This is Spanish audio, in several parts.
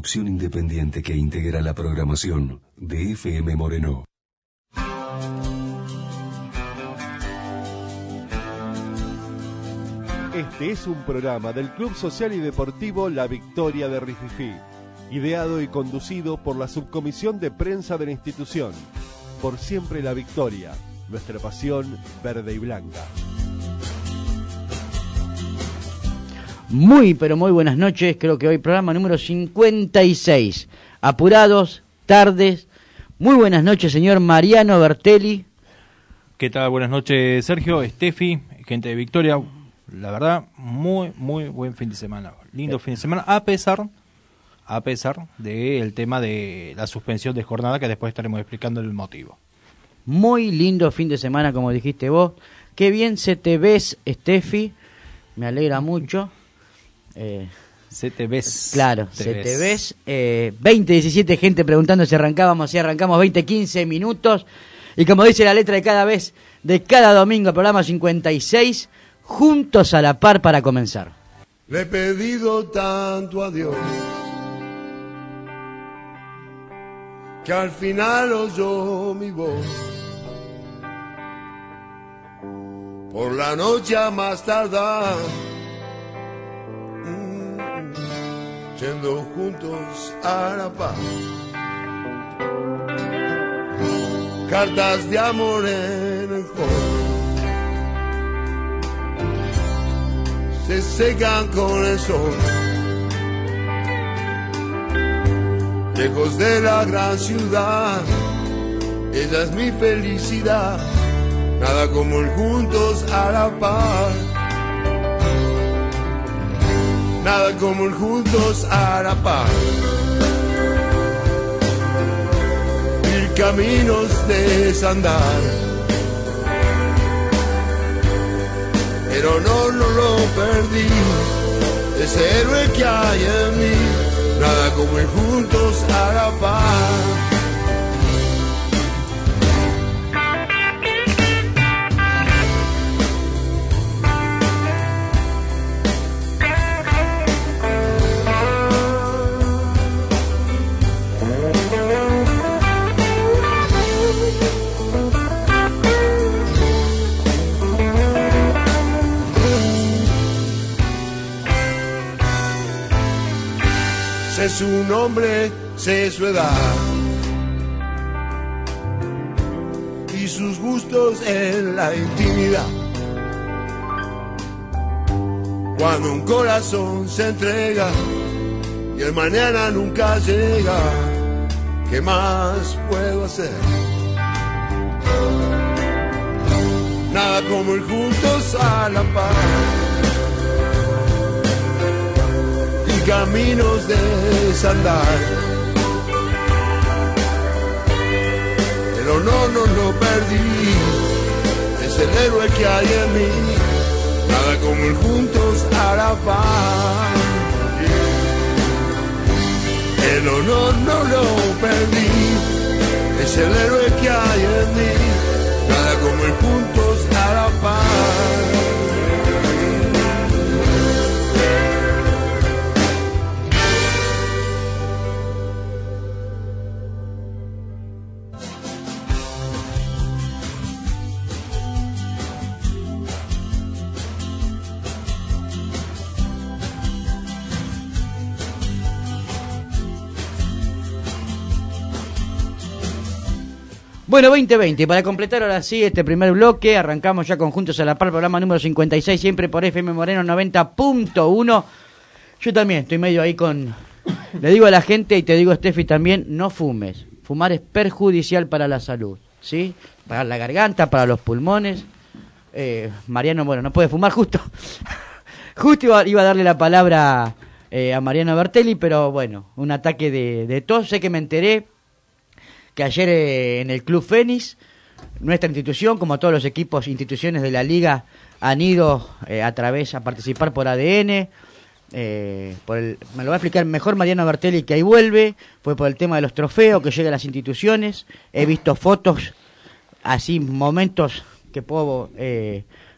producción independiente que integra la programación de FM Moreno. Este es un programa del Club Social y Deportivo La Victoria de Rififí, ideado y conducido por la Subcomisión de Prensa de la institución. Por siempre la victoria, nuestra pasión verde y blanca. Muy, pero muy buenas noches. Creo que hoy programa número 56. Apurados, tardes. Muy buenas noches, señor Mariano Bertelli. ¿Qué tal? Buenas noches, Sergio, Steffi, gente de Victoria. La verdad, muy buen fin de semana. Lindo fin de semana, a pesar del tema de la suspensión de jornada, que después estaremos explicando el motivo. Muy lindo fin de semana, como dijiste vos. Qué bien se te ves, Steffi. Me alegra mucho. Se te ves. Claro, te ves. 20:17 gente preguntando si arrancábamos, 20:15 minutos. Y como dice la letra de cada domingo, programa 56, juntos a la par para comenzar. Le he pedido tanto a Dios que al final oyó mi voz. Por la noche a más tardar, yendo juntos a la paz. Cartas de amor en el fuego se secan con el sol. Lejos de la gran ciudad, ella es mi felicidad. Nada como el juntos a la par. Nada como el juntos a la par. Mil caminos desandar, pero no lo perdí. Ese héroe que hay en mí. Nada como el juntos a la par. Sé su nombre, sé su edad y sus gustos en la intimidad. Cuando un corazón se entrega y el mañana nunca llega, ¿qué más puedo hacer? Nada como el juntos a la par. Caminos de desandar, pero no lo perdí. Es el héroe que hay en mí. Nada como el juntos a la par. El honor no lo perdí. Es el héroe que hay en mí. Nada como el juntos a la par. Bueno, 2020, para completar ahora sí este primer bloque, arrancamos ya con Juntos a la Par, programa número 56, siempre por FM Moreno 90.1. Yo también estoy medio ahí con... Le digo a la gente, y te digo, Steffi, también, no fumes. Fumar es perjudicial para la salud, ¿sí? Para la garganta, para los pulmones. Mariano, bueno, no puede fumar justo. Justo iba a darle la palabra a Mariano Bertelli, pero bueno, un ataque de tos. Sé que me enteré que ayer en el Club Fénix, nuestra institución, como todos los equipos, instituciones de la Liga, han ido a participar por ADN. Me lo va a explicar mejor Mariano Bertelli, que ahí vuelve. Fue por el tema de los trofeos que llegan a las instituciones. He visto fotos, así momentos que puedo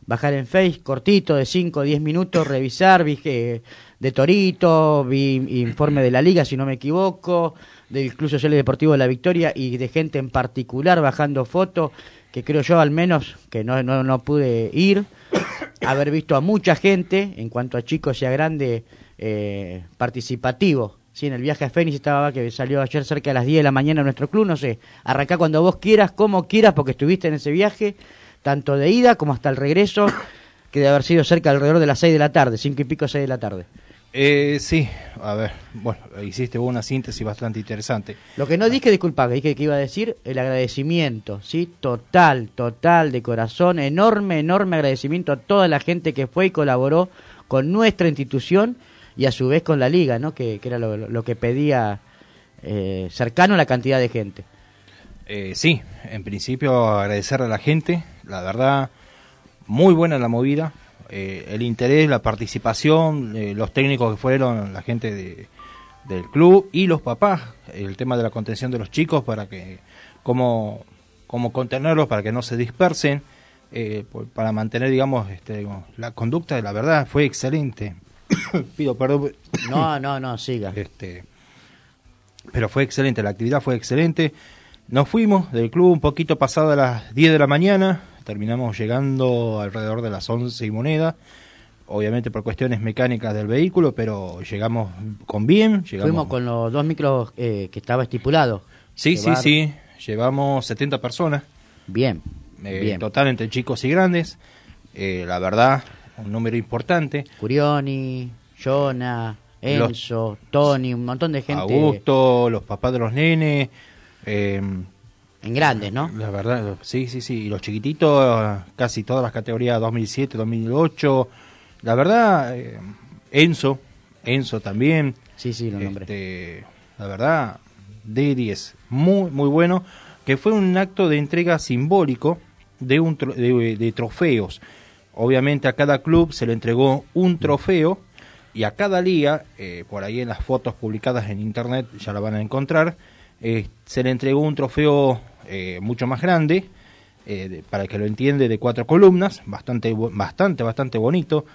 bajar en Face, cortito, de 5 o 10 minutos, revisar, vi que de Torito, vi informe de la Liga, si no me equivoco, del Club Social y Deportivo de La Victoria, y de gente en particular bajando fotos, que creo yo al menos, que no pude ir, haber visto a mucha gente, en cuanto a chicos y a grande, participativo. Sí, en el viaje a Fénix estaba, que salió ayer cerca de las 10 de la mañana en nuestro club, no sé, arrancá cuando vos quieras, como quieras, porque estuviste en ese viaje, tanto de ida como hasta el regreso, que debe haber sido cerca alrededor de las 6 de la tarde, 5 y pico, 6 de la tarde. Sí, a ver, bueno, hiciste una síntesis bastante interesante. Lo que no dije, disculpa, que dije que iba a decir, el agradecimiento, ¿sí? Total, de corazón, enorme agradecimiento a toda la gente que fue y colaboró con nuestra institución y a su vez con la Liga, ¿no? Que era lo que pedía, cercano a la cantidad de gente. Sí, en principio agradecerle a la gente, la verdad, muy buena la movida. El interés, la participación, los técnicos que fueron, la gente del club y los papás, el tema de la contención de los chicos, para que cómo contenerlos para que no se dispersen, para mantener, digamos, la conducta, la verdad, fue excelente. Pido perdón. No, siga. Pero fue excelente, la actividad fue excelente. Nos fuimos del club un poquito pasada las 10 de la mañana. Terminamos llegando alrededor de las 11 y moneda, obviamente por cuestiones mecánicas del vehículo, pero llegamos con bien. Fuimos con los 2 micros que estaba estipulado. Sí, llevamos 70 personas. Bien. Total entre chicos y grandes, la verdad, un número importante. Curioni, Jonah, Enzo, Tony, un montón de gente. Augusto, los papás de los nenes. En grandes, ¿no? La verdad, sí. Y los chiquititos, casi todas las categorías 2007, 2008. La verdad, Enzo también. Sí, lo nombré. La verdad, de 10. Muy, muy bueno. Que fue un acto de entrega simbólico de trofeos. Obviamente a cada club se le entregó un trofeo y a cada liga, por ahí en las fotos publicadas en internet ya la van a encontrar, se le entregó un trofeo mucho más grande, para el que lo entiende, de 4 columnas, bastante bonito.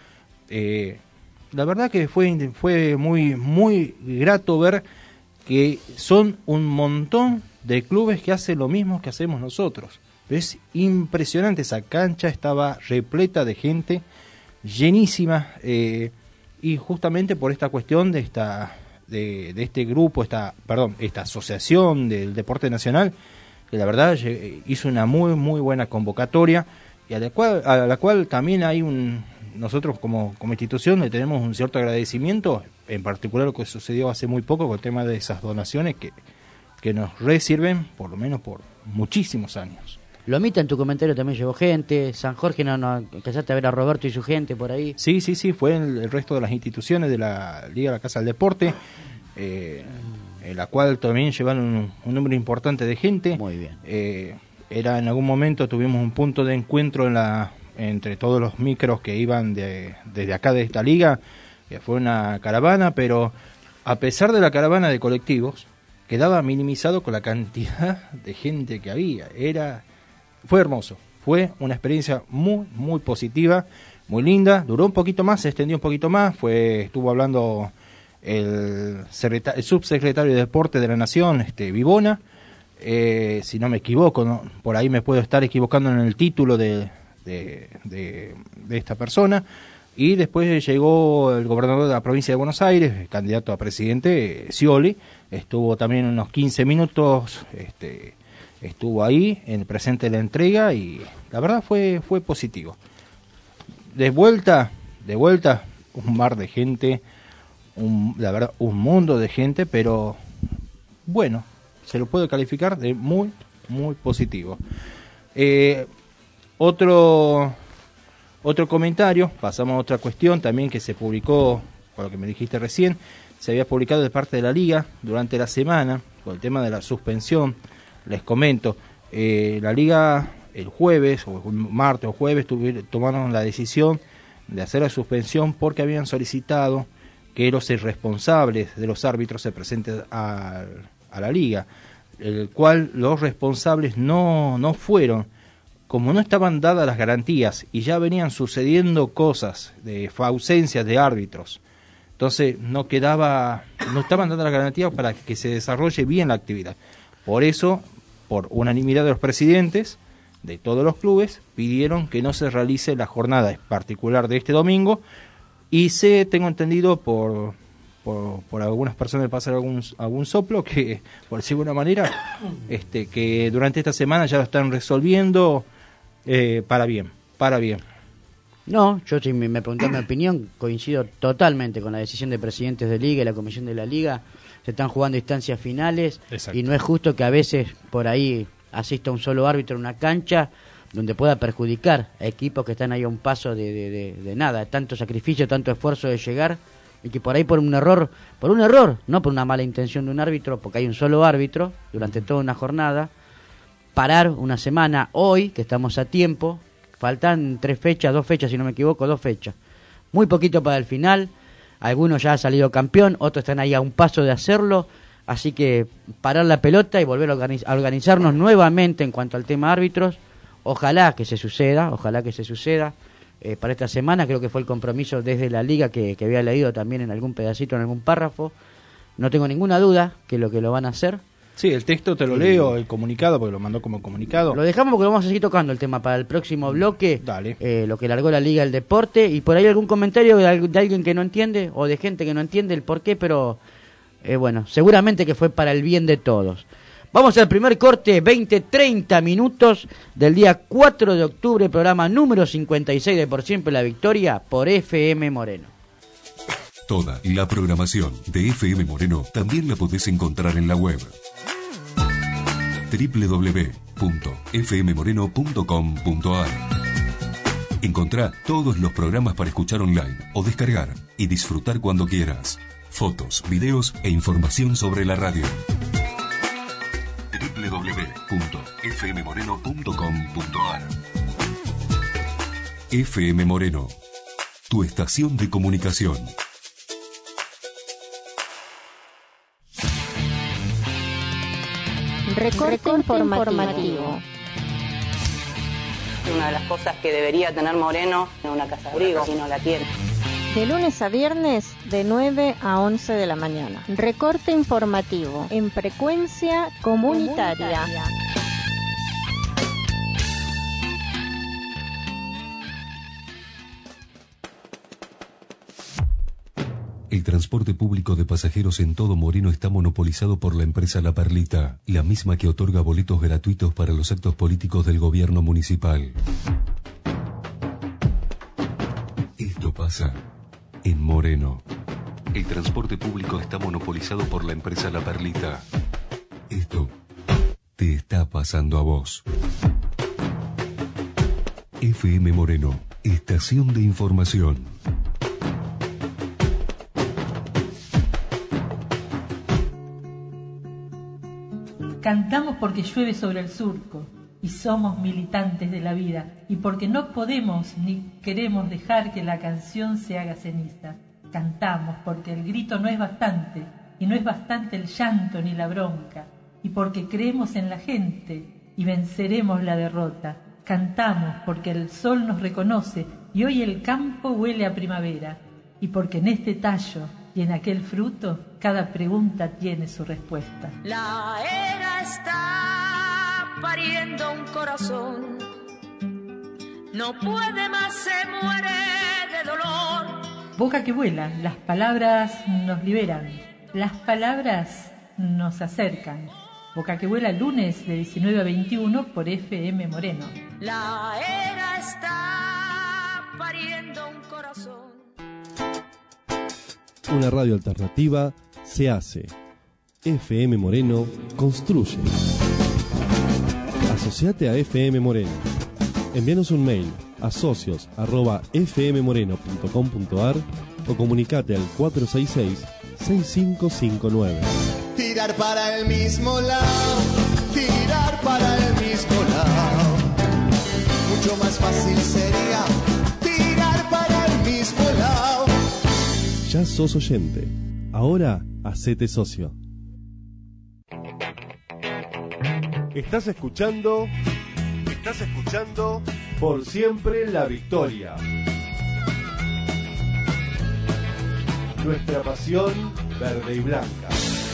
La verdad que fue muy, muy grato ver que son un montón de clubes que hacen lo mismo que hacemos nosotros. Es impresionante, esa cancha estaba repleta de gente, llenísima, y justamente por esta cuestión de este grupo, esta asociación del deporte nacional, que la verdad hizo una muy muy buena convocatoria, y a la cual también hay nosotros como institución le tenemos un cierto agradecimiento, en particular lo que sucedió hace muy poco con el tema de esas donaciones que nos sirven por lo menos por muchísimos años. Lomita, en tu comentario también llevó gente. San Jorge, no alcanzaste a ver a Roberto y su gente por ahí. Sí, fue el resto de las instituciones de la Liga de la Casa del Deporte, en la cual también llevaron un número importante de gente. Muy bien. En algún momento tuvimos un punto de encuentro entre todos los micros que iban desde acá de esta liga, que fue una caravana, pero a pesar de la caravana de colectivos, quedaba minimizado con la cantidad de gente que había. Fue hermoso, fue una experiencia muy, muy positiva, muy linda, duró un poquito más, se extendió un poquito más, estuvo hablando el subsecretario de Deporte de la Nación, Vivona, si no me equivoco, ¿no? Por ahí me puedo estar equivocando en el título de esta persona, y después llegó el gobernador de la provincia de Buenos Aires, el candidato a presidente, Scioli, estuvo también unos 15 minutos, estuvo ahí en presente de la entrega, y la verdad fue positivo. De vuelta, un mar de gente, la verdad, un mundo de gente, pero bueno, se lo puede calificar de muy, muy positivo. Otro comentario, pasamos a otra cuestión también que se publicó, por lo que me dijiste recién, se había publicado de parte de la Liga durante la semana, con el tema de la suspensión. Les comento, la Liga el jueves, o martes o jueves, tomaron la decisión de hacer la suspensión porque habían solicitado que los responsables de los árbitros se presenten a la Liga, el cual los responsables no fueron. como no estaban dadas las garantías y ya venían sucediendo cosas de ausencias de árbitros, entonces no estaban dadas las garantías para que se desarrolle bien la actividad. Por eso, por unanimidad de los presidentes de todos los clubes, pidieron que no se realice la jornada particular de este domingo, y tengo entendido por algunas personas me pasa algún soplo, que por decirlo de una manera, que durante esta semana ya lo están resolviendo para bien. No, yo si me preguntás mi opinión, coincido totalmente con la decisión de presidentes de liga y la comisión de la liga. Se están jugando instancias finales. Exacto. Y no es justo que a veces por ahí asista un solo árbitro en una cancha donde pueda perjudicar a equipos que están ahí a un paso de nada, tanto sacrificio, tanto esfuerzo de llegar, y que por ahí por un error, no por una mala intención de un árbitro, porque hay un solo árbitro durante toda una jornada, parar una semana hoy, que estamos a tiempo, faltan 2 fechas si no me equivoco, 2 fechas, muy poquito para el final, algunos ya han salido campeón, otros están ahí a un paso de hacerlo, así que parar la pelota y volver a organizarnos nuevamente en cuanto al tema árbitros. Ojalá que se suceda para esta semana. Creo que fue el compromiso desde la liga que había leído también en algún pedacito, en algún párrafo. No tengo ninguna duda que lo van a hacer. Sí, el texto te lo leo, el comunicado, porque lo mandó como comunicado. Lo dejamos porque vamos a seguir tocando el tema para el próximo bloque. Dale. Lo que largó la Liga del Deporte, y por ahí algún comentario de alguien que no entiende, o de gente que no entiende el porqué, pero bueno, seguramente que fue para el bien de todos. Vamos al primer corte, 20-30 minutos del día 4 de octubre, programa número 56 de Por Siempre la Victoria, por FM Moreno. Toda la programación de FM Moreno también la podés encontrar en la web www.fmmoreno.com.ar. Encontrá todos los programas para escuchar online o descargar y disfrutar cuando quieras. Fotos, videos e información sobre la radio. www.fmmoreno.com.ar. FM Moreno, tu estación de comunicación. Recorte informativo. Una de las cosas que debería tener Moreno en una casa de abrigo, y no la tiene. De lunes a viernes, de 9 a 11 de la mañana. Recorte informativo en frecuencia comunitaria. El transporte público de pasajeros en todo Moreno está monopolizado por la empresa La Perlita, la misma que otorga boletos gratuitos para los actos políticos del gobierno municipal. Esto pasa en Moreno. El transporte público está monopolizado por la empresa La Perlita. Esto te está pasando a vos. FM Moreno, estación de información. Cantamos porque llueve sobre el surco y somos militantes de la vida, y porque no podemos ni queremos dejar que la canción se haga ceniza. Cantamos porque el grito no es bastante, y no es bastante el llanto ni la bronca, y porque creemos en la gente y venceremos la derrota. Cantamos porque el sol nos reconoce y hoy el campo huele a primavera, y porque en este tallo y en aquel fruto cada pregunta tiene su respuesta. La era está pariendo un corazón, no puede más, se muere de dolor. Boca que vuela, las palabras nos liberan, las palabras nos acercan. Boca que vuela, lunes de 19 a 21 por FM Moreno. La era está pariendo un corazón. Una radio alternativa se hace. FM Moreno construye. Asociate a FM Moreno. Envíanos un mail a socios@fmmoreno.com.ar o comunicate al 466-6559. Tirar para el mismo lado, tirar para el mismo lado. Mucho más fácil sería tirar para el mismo lado. Ya sos oyente. Ahora hacete socio. Estás escuchando Por Siempre la Victoria. Nuestra pasión verde y blanca.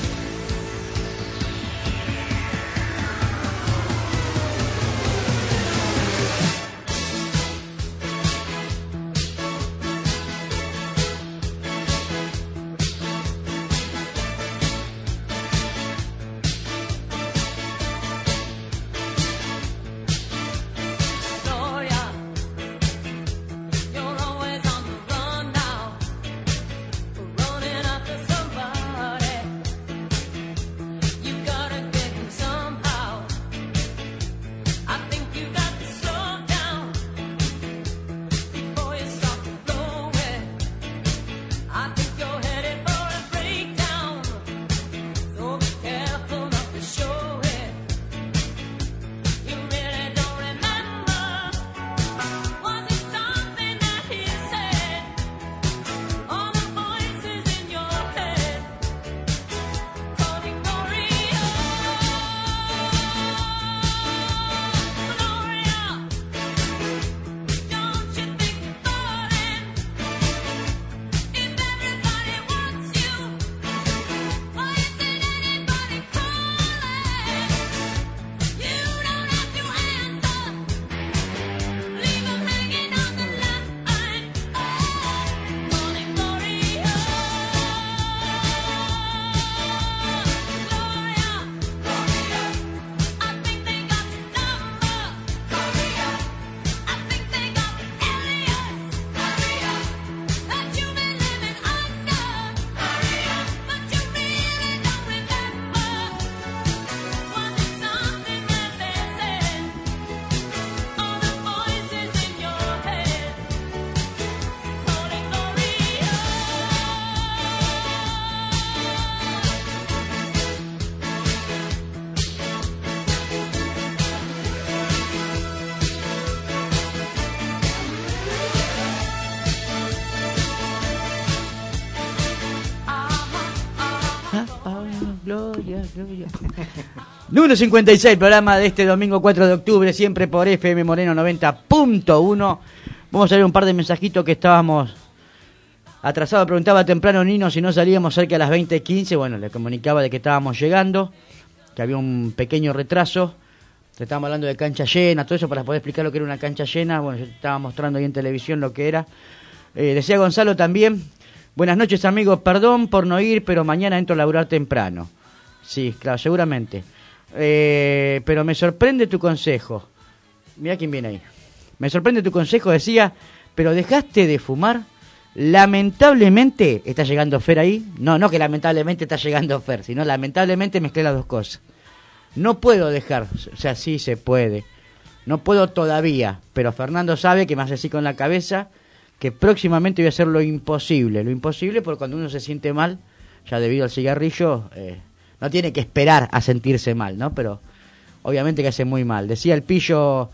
Gloria. Número 56, programa de este domingo 4 de octubre, siempre por FM Moreno 90.1. Vamos a ver un par de mensajitos que estábamos atrasados. Preguntaba temprano Nino si no salíamos cerca de las 20:15. Bueno, le comunicaba de que estábamos llegando, que había un pequeño retraso. Estábamos hablando de cancha llena, todo eso para poder explicar lo que era una cancha llena. Bueno, yo estaba mostrando ahí en televisión lo que era. Decía Gonzalo también: buenas noches, amigos, perdón por no ir, pero mañana entro a laburar temprano. Sí, claro, seguramente. Pero me sorprende tu consejo. Mirá quién viene ahí. Me sorprende tu consejo, decía, pero dejaste de fumar. Lamentablemente está llegando Fer ahí. No que lamentablemente está llegando Fer, sino lamentablemente mezclé las dos cosas. No puedo dejar, o sea, sí se puede. No puedo todavía, pero Fernando sabe que me hace así con la cabeza, que próximamente voy a hacer lo imposible porque cuando uno se siente mal, ya debido al cigarrillo, no tiene que esperar a sentirse mal, ¿no? Pero obviamente que hace muy mal. Decía el Pillo: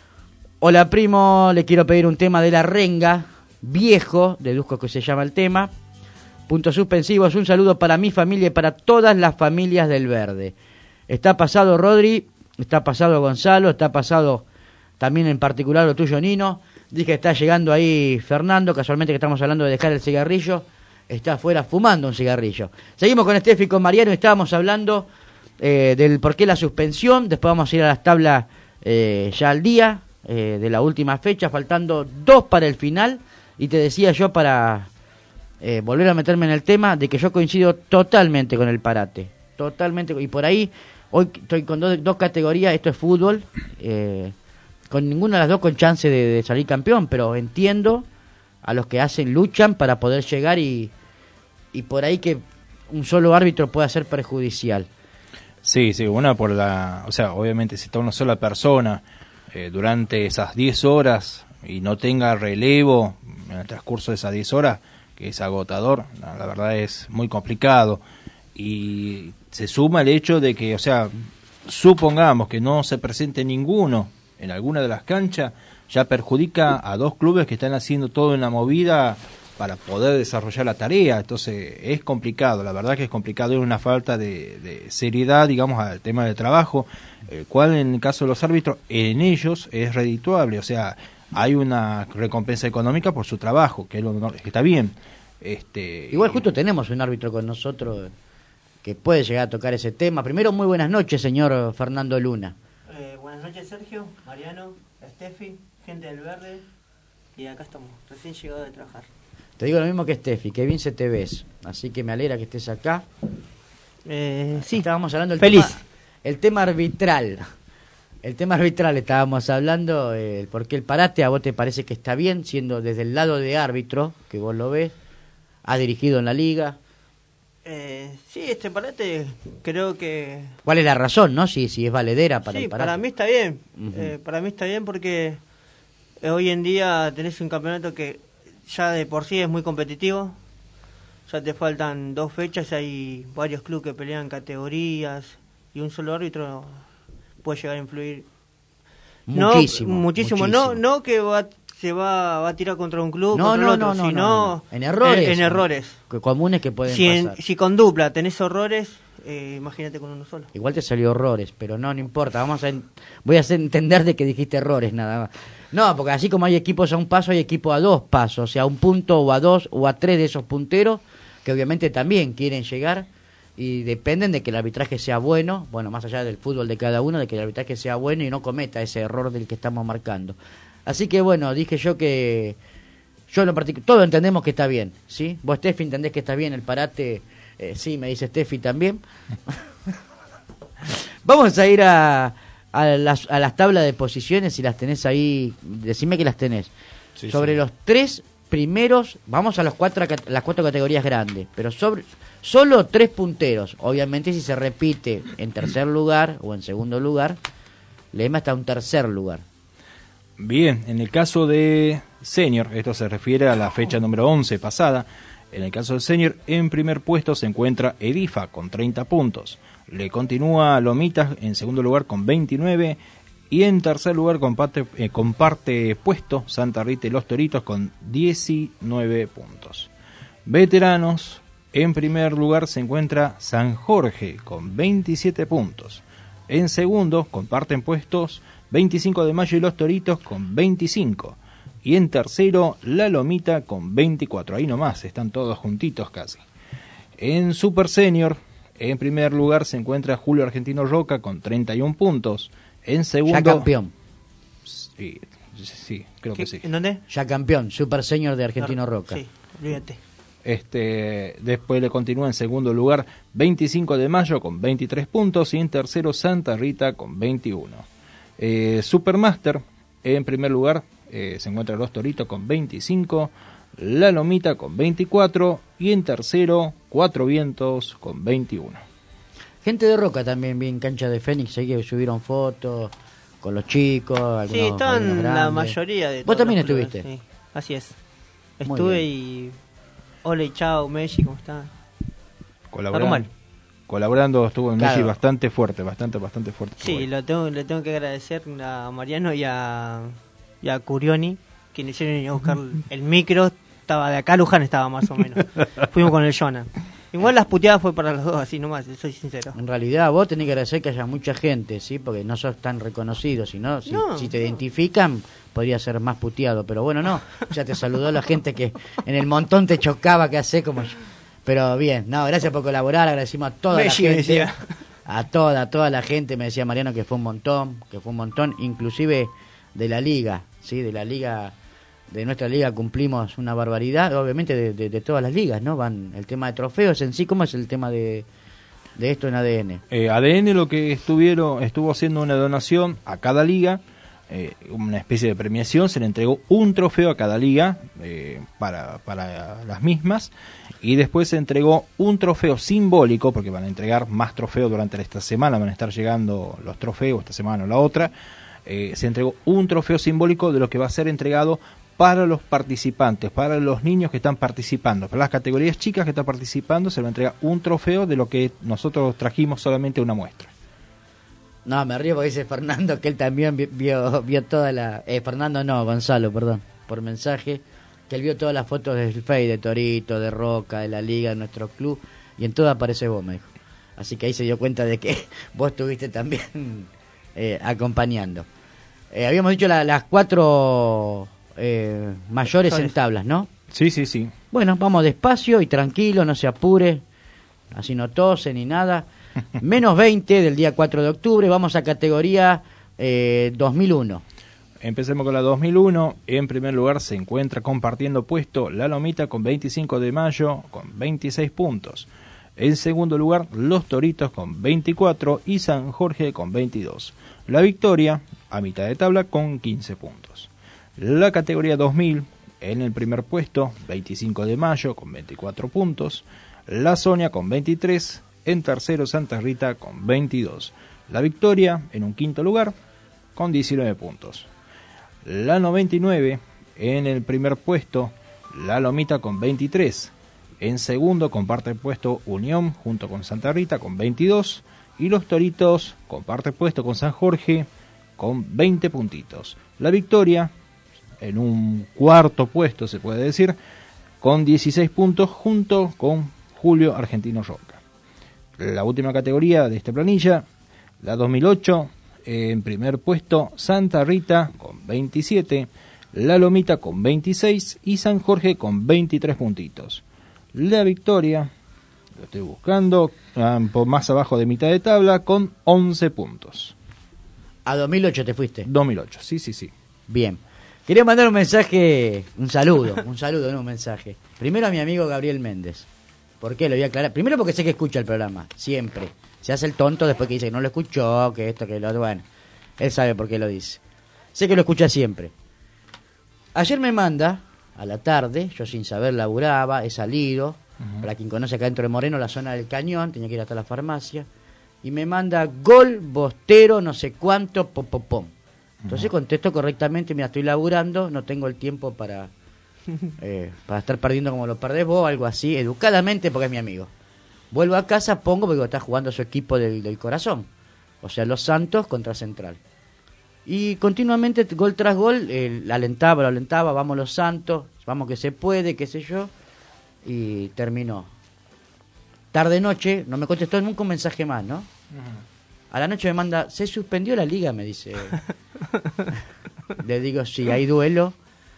hola primo, le quiero pedir un tema de La Renga, viejo, deduzco que se llama el tema. Puntos suspensivos, un saludo para mi familia y para todas las familias del Verde. Está pasado Rodri, está pasado Gonzalo, está pasado también en particular lo tuyo Nino. Dije que está llegando ahí Fernando, casualmente que estamos hablando de dejar el cigarrillo, está afuera fumando un cigarrillo. Seguimos con Estefi y con Mariano, estábamos hablando del por qué la suspensión, después vamos a ir a las tablas ya al día de la última fecha, faltando 2 para el final, y te decía yo para volver a meterme en el tema de que yo coincido totalmente con el parate, totalmente, y por ahí hoy estoy con dos categorías, esto es fútbol, con ninguna de las dos con chance de salir campeón, pero entiendo a los que luchan para poder llegar y por ahí que un solo árbitro pueda ser perjudicial. Sí, una por o sea, obviamente si está una sola persona durante esas 10 horas y no tenga relevo en el transcurso de esas 10 horas, que es agotador, la verdad es muy complicado. Y se suma el hecho de que, o sea, supongamos que no se presente ninguno en alguna de las canchas, ya perjudica a 2 clubes que están haciendo toda una movida para poder desarrollar la tarea. Entonces es complicado, la verdad que es complicado, es una falta de seriedad, digamos, al tema del trabajo, el cual en el caso de los árbitros, en ellos es redituable, o sea, hay una recompensa económica por su trabajo, que es lo que está bien. Igual justo tenemos un árbitro con nosotros que puede llegar a tocar ese tema. Primero, muy buenas noches, señor Fernando Luna. Buenas noches, Sergio, Mariano, Steffi, gente del Verde, y acá estamos, recién llegado de trabajar. Te digo lo mismo que Steffi, que bien se te ves, así que me alegra que estés acá. Sí, estábamos hablando del feliz. tema arbitral. El tema arbitral estábamos hablando, porque el parate a vos te parece que está bien, siendo desde el lado de árbitro, que vos lo ves, ha dirigido en la liga. Sí, este parate creo que... ¿Cuál es la razón, no? Si es valedera para el parate. Para mí está bien. Uh-huh. Para mí está bien porque hoy en día tenés un campeonato que ya de por sí es muy competitivo. Ya te faltan 2 fechas, hay varios clubes que pelean categorías y un solo árbitro puede llegar a influir. Muchísimo. No que se va a tirar contra un club, contra el otro, sino en errores. En errores comunes que pueden pasar. Si con dupla tenés errores, imagínate con uno solo. Igual te salió errores, pero no importa. Voy a hacer entender de que dijiste errores nada más. No, porque así como hay equipos a un paso, hay equipos a 2 pasos, o sea, a un punto o a 2 o a 3 de esos punteros que obviamente también quieren llegar y dependen de que el arbitraje sea bueno, más allá del fútbol de cada uno, de que el arbitraje sea bueno y no cometa ese error del que estamos marcando. Así que dije yo que todos entendemos que está bien, ¿sí? Vos, Steffi, entendés que está bien el parate, sí, me dice Steffi también. Vamos a ir a las tablas de posiciones, si las tenés ahí, decime que las tenés. Sí, sobre los 3 primeros, vamos a las 4 categorías grandes, pero solo 3 punteros. Obviamente si se repite en tercer lugar o en segundo lugar, Lema está en un tercer lugar. Bien, en el caso de Senior, esto se refiere a la fecha número 11 pasada, en el caso de Senior, en primer puesto se encuentra Edifa con 30 puntos. Le continúa Lomitas en segundo lugar con 29 y en tercer lugar comparte puesto Santa Rita y Los Toritos con 19 puntos. Veteranos, en primer lugar se encuentra San Jorge con 27 puntos. En segundo comparten puestos 25 de Mayo y Los Toritos con 25. Y en tercero La Lomita con 24. Ahí nomás, están todos juntitos casi. En Super Senior, en primer lugar se encuentra Julio Argentino Roca con 31 puntos. En segundo... Ya campeón. Sí, creo que sí. ¿En dónde? Ya campeón, Super Senior de Argentino Roca. Sí, olvídate. Después le continúa en segundo lugar 25 de Mayo con 23 puntos y en tercero Santa Rita con 21. Supermaster, en primer lugar se encuentra Los Toritos con 25, La Lomita con 24 y en tercero Cuatro Vientos con 21. Gente de Roca también vi en cancha de Fénix, ahí que subieron fotos con los chicos. Sí, están la mayoría de todos. ¿Vos también estuviste? Sí, así es. Estuve y... Hola y chao, Messi, ¿cómo está? Colaborando estuvo en Messi bastante fuerte, bastante fuerte. Sí, le tengo que agradecer a Mariano y a Curioni, que le hicieron ir a buscar el micro. Estaba de acá, Luján estaba más o menos. Fuimos con el Jonah. Igual las puteadas fue para los dos, así nomás, soy sincero. En realidad vos tenés que agradecer que haya mucha gente, ¿sí? Porque no sos tan reconocido, sino si te identifican podría ser más puteado, pero bueno, no, ya te saludó la gente que en el montón te chocaba que hace como yo. Pero bien, gracias por colaborar, agradecimos a toda la gente, a toda la gente, me decía Mariano que fue un montón, inclusive de la liga, ¿sí? De nuestra liga cumplimos una barbaridad, obviamente de todas las ligas, ¿no? Van el tema de trofeos en sí, ¿cómo es el tema de esto en ADN? ADN lo que estuvo haciendo una donación a cada liga, una especie de premiación, se le entregó un trofeo a cada liga para las mismas y después se entregó un trofeo simbólico, porque van a entregar más trofeos durante esta semana, van a estar llegando los trofeos esta semana o la otra, se entregó un trofeo simbólico de lo que va a ser entregado para los participantes, para los niños que están participando, para las categorías chicas que están participando, se le entrega un trofeo de lo que nosotros trajimos solamente una muestra. No, me río porque dice Fernando que él también vio toda la... Gonzalo, perdón, por mensaje, que él vio todas las fotos del Face, de Torito, de Roca, de la Liga, de nuestro club, y en todas aparece vos, me dijo. Así que ahí se dio cuenta de que vos estuviste también acompañando. Habíamos dicho las 4 mayores en tablas, ¿no? Sí, sí, sí. Bueno, vamos despacio y tranquilo, no se apure, así no tose ni nada. Menos 20 del día 4 de octubre, vamos a categoría 2001. Empecemos con la 2001. En primer lugar se encuentra compartiendo puesto La Lomita con 25 de mayo con 26 puntos. En segundo lugar, Los Toritos con 24 y San Jorge con 22. La Victoria, a mitad de tabla, con 15 puntos. La categoría 2000, en el primer puesto, 25 de mayo con 24 puntos. La Sonia con 23. En tercero, Santa Rita con 22. La Victoria, en un quinto lugar, con 19 puntos. La 99, en el primer puesto, La Lomita con 23. En segundo comparte el puesto Unión junto con Santa Rita con 22 y Los Toritos comparte puesto con San Jorge con 20 puntitos. La Victoria en un cuarto puesto se puede decir con 16 puntos junto con Julio Argentino Roca. La última categoría de esta planilla, la 2008, en primer puesto Santa Rita con 27, La Lomita con 26 y San Jorge con 23 puntitos. La Victoria, lo estoy buscando, más abajo de mitad de tabla, con 11 puntos. A 2008 te fuiste. 2008, sí, sí, sí. Bien. Quería mandar un mensaje, un saludo, no un mensaje. Primero a mi amigo Gabriel Méndez. ¿Por qué? Lo voy a aclarar. Primero porque sé que escucha el programa, siempre. Se hace el tonto después que dice que no lo escuchó, que esto, que lo otro. Bueno, él sabe por qué lo dice. Sé que lo escucha siempre. Ayer me manda... a la tarde, yo sin saber laburaba, he salido, para quien conoce acá dentro de Moreno, la zona del Cañón, tenía que ir hasta la farmacia, y me manda gol, bostero, no sé cuánto, pom, pom, pom. Entonces contesto correctamente, mira, estoy laburando, no tengo el tiempo para estar perdiendo como lo perdés vos, algo así, educadamente, porque es mi amigo. Vuelvo a casa, pongo, porque está jugando su equipo del corazón, o sea, Los Santos contra Central. Y continuamente, gol tras gol, lo alentaba, vamos Los Santos, vamos que se puede, qué sé yo, y terminó. Tarde-noche, no me contestó nunca un mensaje más, ¿no? A la noche me manda, se suspendió la liga, me dice. Le digo, sí, hay duelo,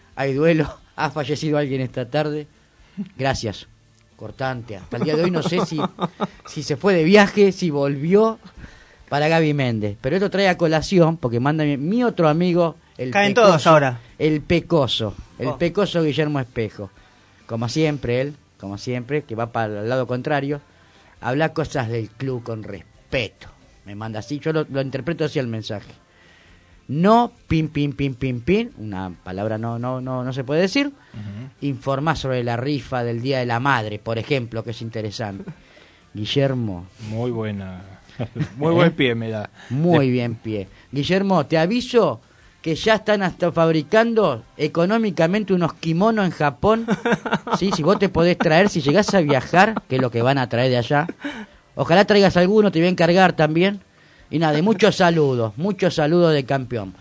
ha fallecido alguien esta tarde, gracias, cortante. Hasta el día de hoy no sé si se fue de viaje, si volvió... para Gaby Méndez, pero esto trae a colación porque manda mi otro amigo, el Caen pecoso, todos ahora. El pecoso Guillermo Espejo, como siempre, que va para el lado contrario, habla cosas del club con respeto, me manda así, yo lo interpreto así el mensaje, no pin, una palabra no se puede decir, informa sobre la rifa del Día de la Madre, por ejemplo, que es interesante. Guillermo, muy buena. Muy buen pie me da. Muy bien pie. Guillermo, te aviso que ya están hasta fabricando económicamente unos kimonos en Japón. ¿Sí? Si vos te podés traer, si llegás a viajar, que es lo que van a traer de allá. Ojalá traigas alguno, te voy a encargar también. Y nada, muchos saludos de campeón.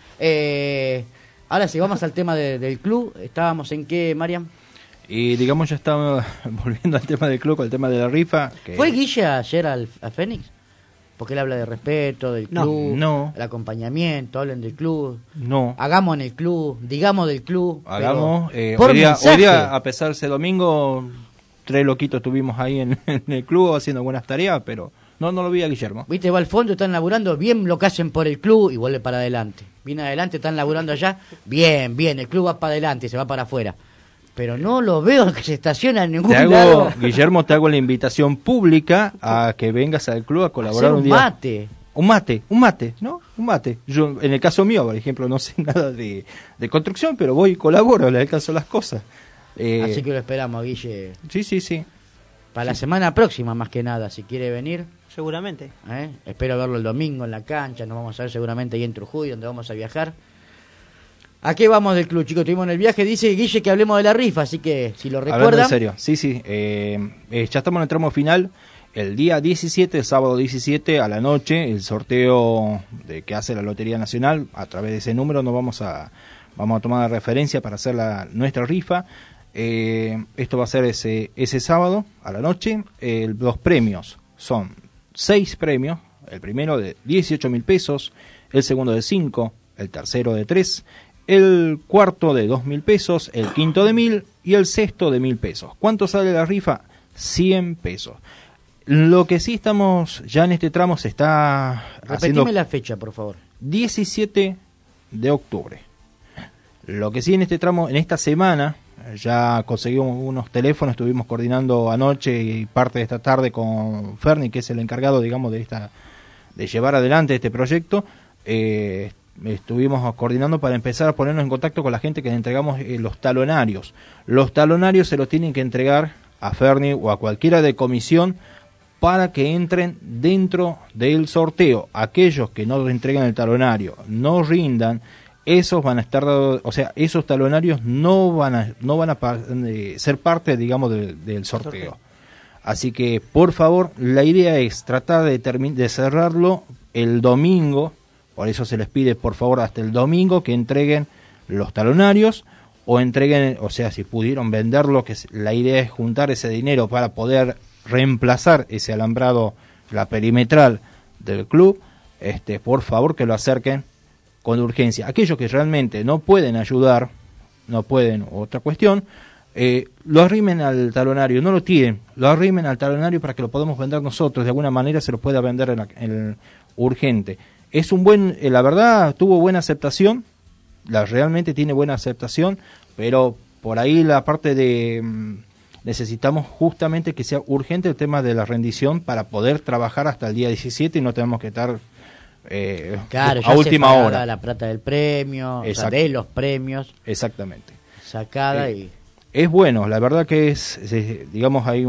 Ahora sí, vamos al tema del club. ¿Estábamos en qué, Mariam? Y digamos ya estamos volviendo al tema del club, con el tema de la rifa. ¿Fue Guille ayer a Fénix? Porque él habla de respeto, del club, el acompañamiento, hablen del club. No. Hagamos en el club, digamos del club. Hagamos. Hoy día, a pesar de ese domingo, 3 loquitos estuvimos ahí en el club haciendo buenas tareas, pero no lo vi a Guillermo. Viste, va al fondo, están laburando bien lo que hacen por el club y vuelve para adelante. Viene adelante, están laburando allá, bien, el club va para adelante y se va para afuera. Pero no lo veo que se estaciona en ningún lado. Guillermo, te hago la invitación pública a que vengas al club a colaborar un día. Un mate, ¿no? Un mate. Yo, en el caso mío, por ejemplo, no sé nada de construcción, pero voy y colaboro, le alcanzo las cosas. Así que lo esperamos, Guille. Sí. Para la semana próxima, más que nada, si quiere venir. Seguramente. Espero verlo el domingo en la cancha, nos vamos a ver seguramente ahí en Trujuy, donde vamos a viajar. ¿A qué vamos del club, chicos? Tuvimos en el viaje, dice Guille que hablemos de la rifa, así que si lo recuerdan. Hablando en serio, sí. Ya estamos en el tramo final. El día 17, sábado 17 a la noche, el sorteo que hace la Lotería Nacional. A través de ese número nos vamos a tomar referencia para hacer nuestra rifa. Esto va a ser ese sábado a la noche. Los premios son 6 premios. El primero de 18.000 pesos, el segundo de 5, el tercero de 3, el cuarto de 2.000 pesos, el quinto de 1.000 y el sexto de 1.000 pesos. ¿Cuánto sale la rifa? 100 pesos. Lo que sí estamos, ya en este tramo se está haciendo... Repetime la fecha, por favor. 17 de octubre. Lo que sí en este tramo, en esta semana, ya conseguimos unos teléfonos, estuvimos coordinando anoche y parte de esta tarde con Ferni, que es el encargado, digamos, de llevar adelante este proyecto. Estuvimos coordinando para empezar a ponernos en contacto con la gente que le entregamos los talonarios. Los talonarios se los tienen que entregar a Ferni o a cualquiera de comisión para que entren dentro del sorteo. Aquellos que no entreguen el talonario, no rindan, esos van a estar, o sea, esos talonarios no van a ser parte, digamos, del sorteo. Así que, por favor, la idea es tratar de cerrarlo el domingo. Por eso se les pide, por favor, hasta el domingo que entreguen los talonarios o entreguen, o sea, si pudieron venderlo, que la idea es juntar ese dinero para poder reemplazar ese alambrado, la perimetral del club. Por favor, que lo acerquen con urgencia. Aquellos que realmente no pueden ayudar, no pueden, otra cuestión, lo arrimen al talonario, no lo tiren, lo arrimen al talonario para que lo podamos vender nosotros, de alguna manera se lo pueda vender en urgente. Es un buen, la verdad, tuvo buena aceptación, realmente tiene buena aceptación, pero por ahí la parte de necesitamos justamente que sea urgente el tema de la rendición para poder trabajar hasta el día 17 y no tenemos que estar claro, a última hora. La plata del premio, o sea, de los premios. Exactamente. Sacada y... Es bueno, la verdad que digamos, hay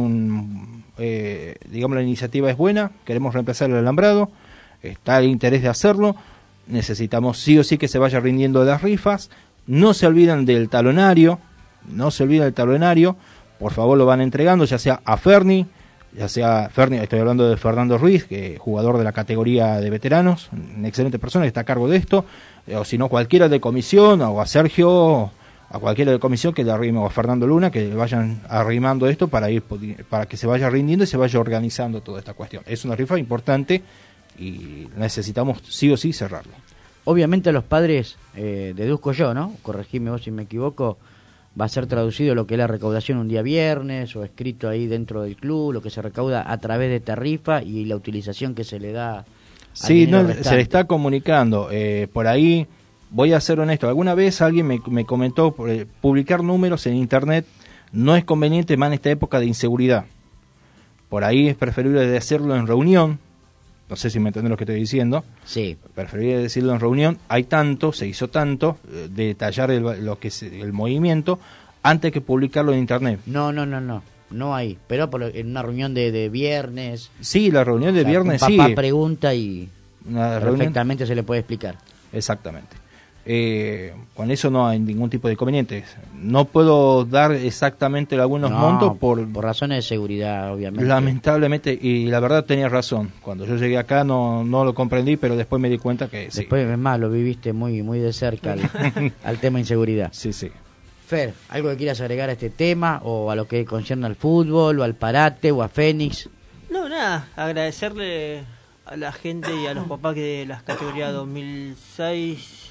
digamos, la iniciativa es buena, queremos reemplazar el alambrado, está el interés de hacerlo, necesitamos sí o sí que se vaya rindiendo las rifas, no se olviden del talonario, por favor lo van entregando, ya sea a Ferni, estoy hablando de Fernando Ruiz, que es jugador de la categoría de veteranos, una excelente persona que está a cargo de esto, o si no cualquiera de comisión, o a Sergio, a cualquiera de comisión que le arrime, o a Fernando Luna, que vayan arrimando esto para que se vaya rindiendo y se vaya organizando toda esta cuestión. Es una rifa importante y necesitamos sí o sí cerrarlo. Obviamente a los padres, deduzco yo, ¿no? Corregime vos si me equivoco, va a ser traducido lo que es la recaudación un día viernes o escrito ahí dentro del club, lo que se recauda a través de esta rifa y la utilización que se le da. Sí, se le está comunicando. Por ahí, voy a ser honesto, alguna vez alguien me comentó, publicar números en internet no es conveniente más en esta época de inseguridad. Por ahí es preferible de hacerlo en reunión. No sé si me entienden lo que estoy diciendo. Sí. Preferible decirlo en reunión. Se hizo tanto, detallar lo que es el movimiento, antes que publicarlo en internet. No hay. Pero en una reunión de viernes. Sí, la reunión de viernes, papá sí. Pregunta y perfectamente se le puede explicar. Exactamente. Con eso no hay ningún tipo de inconveniente. No puedo dar exactamente algunos montos por razones de seguridad, obviamente. Lamentablemente, y la verdad tenía razón. Cuando yo llegué acá no lo comprendí, pero después me di cuenta que sí. Después, es más, lo viviste muy muy de cerca al tema inseguridad. Sí. Fer, ¿algo que quieras agregar a este tema o a lo que concierne al fútbol o al Parate o a Fénix? No, nada, agradecerle a la gente y a los papás que de las categorías 2006...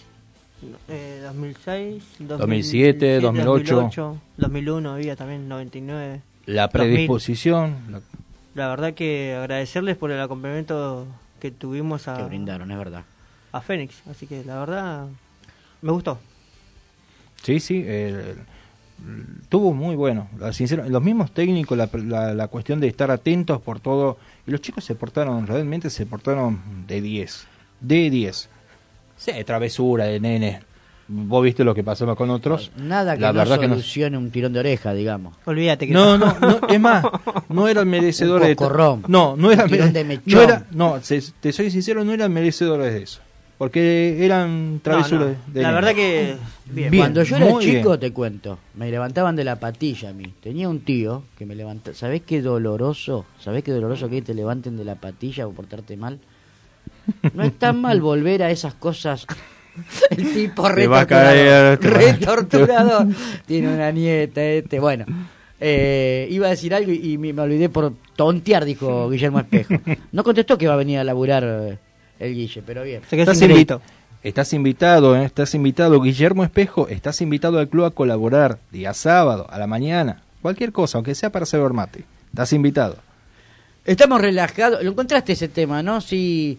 2006, 2007, 2008, 2001 había también, 99. La predisposición. 2000. La verdad que agradecerles por el acompañamiento que tuvimos que brindaron, es verdad. A Fénix, así que la verdad me gustó. Sí, estuvo muy bueno. Sincero, los mismos técnicos, la cuestión de estar atentos por todo, y los chicos realmente se portaron de 10. De 10. Sí, travesura de nene. Vos viste lo que pasó con otros. Nada que no solucione un tirón de oreja, digamos. Olvídate que no, es más, no eran merecedores de corrón. No eran merecedores. Te soy sincero, no eran merecedores de eso. Porque eran travesuras de la nene. verdad que bien. Cuando yo era chico, te cuento, me levantaban de la patilla a mí. Tenía un tío que me levantaba. ¿Sabés qué doloroso que te levanten de la patilla por portarte mal? No es tan mal volver a esas cosas El tipo Te va a caer, re torturador. Tiene una nieta bueno. Iba a decir algo y me olvidé por tontear, dijo Guillermo Espejo. No contestó que va a venir a laburar el Guille, pero bien. Estás invitado, Guillermo Espejo, estás invitado al club a colaborar día sábado, a la mañana, cualquier cosa, aunque sea para hacer mate. Estás invitado. Estamos relajados. Lo encontraste ese tema, ¿no? Sí.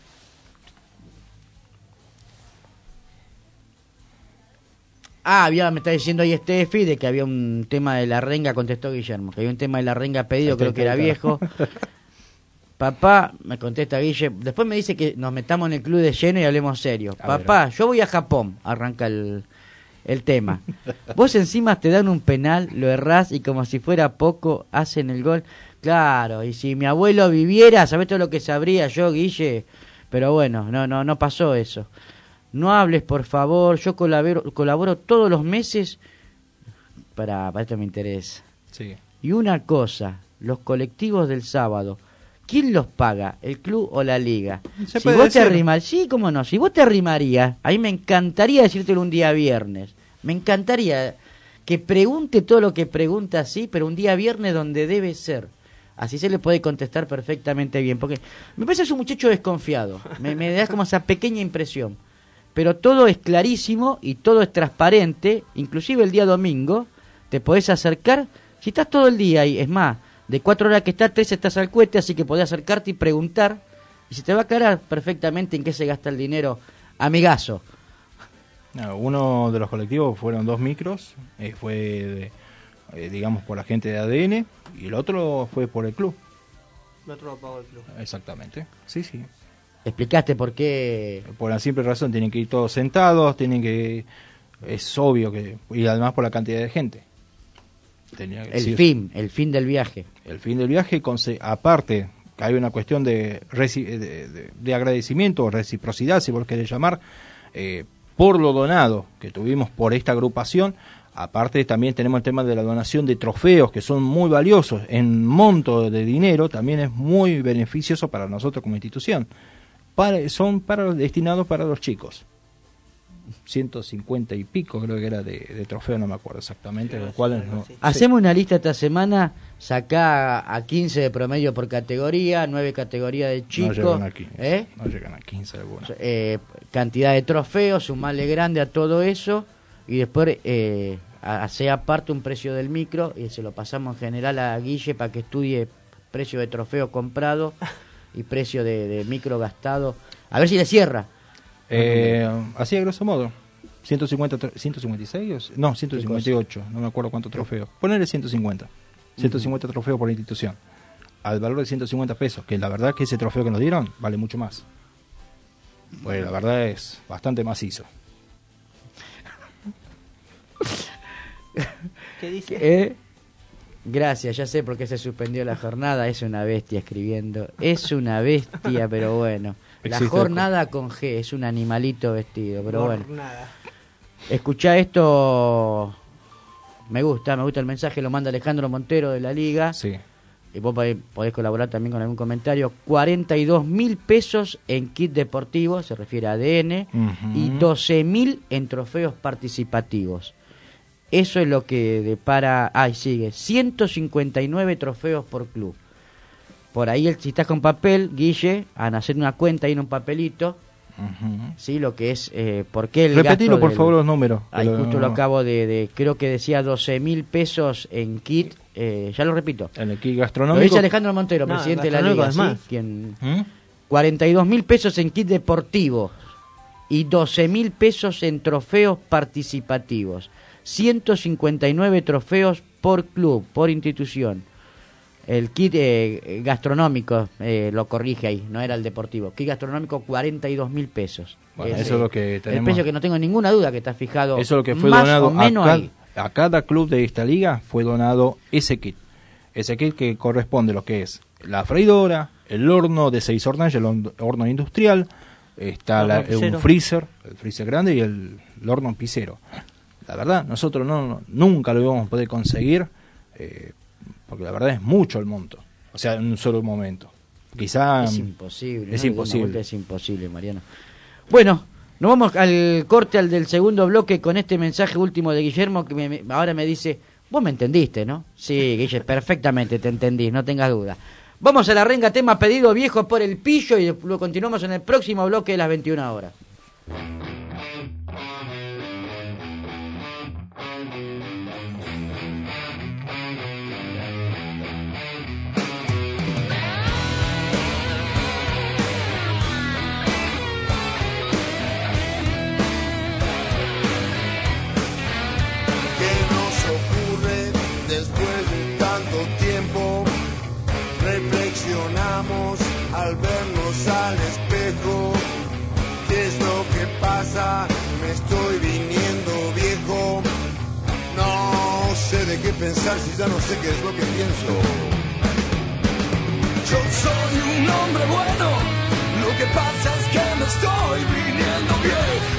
Me está diciendo ahí Steffi de que había un tema de la renga, contestó Guillermo, que había un tema de la renga pedido, creo que era viejo. Papá, me contesta Guille, después me dice que nos metamos en el club de lleno y hablemos serio. Papá, yo voy a Japón, arranca el tema. Vos encima te dan un penal, lo errás y como si fuera poco, hacen el gol. Claro, y si mi abuelo viviera, ¿sabés todo lo que sabría yo, Guille? Pero bueno, no pasó eso. No hables, por favor, yo colaboro todos los meses. Para esto me interesa. Sí. Y una cosa, los colectivos del sábado, ¿quién los paga? ¿El club o la liga? Si vos te arrimas, sí, cómo no, si vos te arrimarías, a mí me encantaría decírtelo un día viernes. Me encantaría que pregunte todo lo que pregunta así, pero un día viernes donde debe ser. Así se le puede contestar perfectamente bien, porque me parece que es un muchacho desconfiado. Me da como esa pequeña impresión. Pero todo es clarísimo y todo es transparente, inclusive el día domingo te podés acercar, si estás todo el día ahí, es más, de 4 horas que estás, 3 estás al cohete, así que podés acercarte y preguntar, y se te va a aclarar perfectamente en qué se gasta el dinero, amigazo. Uno de los colectivos fueron 2 micros, fue, digamos, por la gente de ADN, y el otro fue por el club. El otro lo pagó el club. Exactamente, sí. ¿Explicaste por qué? Por la simple razón, tienen que ir todos sentados, es obvio que, y además por la cantidad de gente. El fin del viaje. El fin del viaje, aparte, que hay una cuestión de agradecimiento o reciprocidad, si vos querés llamar, por lo donado que tuvimos por esta agrupación. Aparte también tenemos el tema de la donación de trofeos, que son muy valiosos en monto de dinero, también es muy beneficioso para nosotros como institución. Son destinados para los chicos. 150 y pico creo que era de trofeo, no me acuerdo exactamente. Los cuales Hacemos una lista esta semana, sacá a 15 de promedio por categoría, 9 categorías de chicos. No llegan a 15 algunas. Cantidad de trofeos, sumarle grande a todo eso y después hacer aparte un precio del micro y se lo pasamos en general a Guille para que estudie precio de trofeo comprado y precio de micro gastado. A ver si le cierra. Así a grosso modo 156 no 158, no me acuerdo cuántos trofeos, ponerle 150 trofeos por institución al valor de 150 pesos, que la verdad que ese trofeo que nos dieron vale mucho más, pues la verdad es bastante macizo. ¿Qué dice? Gracias, ya sé por qué se suspendió la jornada. Es una bestia escribiendo, es una bestia, pero bueno. La jornada con G, es un animalito vestido, pero bueno. Escuchá esto, me gusta el mensaje, lo manda Alejandro Montero de la Liga. Sí. Y vos podés colaborar también con algún comentario. 42.000 pesos en kit deportivo, se refiere a ADN, y 12.000 en trofeos participativos. Eso es lo que depara, sigue, 159 trofeos por club. Por ahí, si estás con papel, Guille, a hacer una cuenta ahí en un papelito, ¿sí? Lo que es, ¿por qué el repetilo, gasto por favor, los números. Ahí justo lo acabo de creo que decía 12.000 pesos en kit, ya lo repito. En el kit gastronómico. Lo dice Alejandro Montero, presidente de la Liga, ¿sí? 42.000 pesos en kit deportivo y 12.000 pesos en trofeos participativos. 159 trofeos por club, por institución. El kit gastronómico, lo corrige ahí, no era el deportivo. Kit gastronómico, 42.000 pesos. Bueno, eso es lo que tenemos. El precio que no tengo ninguna duda que está fijado. Eso es lo que fue más donado o menos a cada club de esta liga, fue donado ese kit. Ese kit que corresponde a lo que es la freidora, el horno de 6 hornallas, el horno industrial, está un freezer, el freezer grande y el horno pisero. La verdad, nosotros nunca lo íbamos a poder conseguir, porque la verdad es mucho el monto, o sea, en un solo momento. Quizá es imposible. Es ¿no? imposible. Es imposible, Mariano. Bueno, Nos vamos al corte, al del segundo bloque, con este mensaje último de Guillermo, que ahora me dice, vos me entendiste, ¿no? Sí, Guille, perfectamente te entendí, no tengas duda. Vamos a la renga, tema pedido viejo por el Pillo, y lo continuamos en el próximo bloque de las 21 horas. Al vernos al espejo, ¿qué es lo que pasa? Me estoy viniendo viejo. No sé de qué pensar si ya no sé qué es lo que pienso. Yo soy un hombre bueno, lo que pasa es que me estoy viniendo viejo.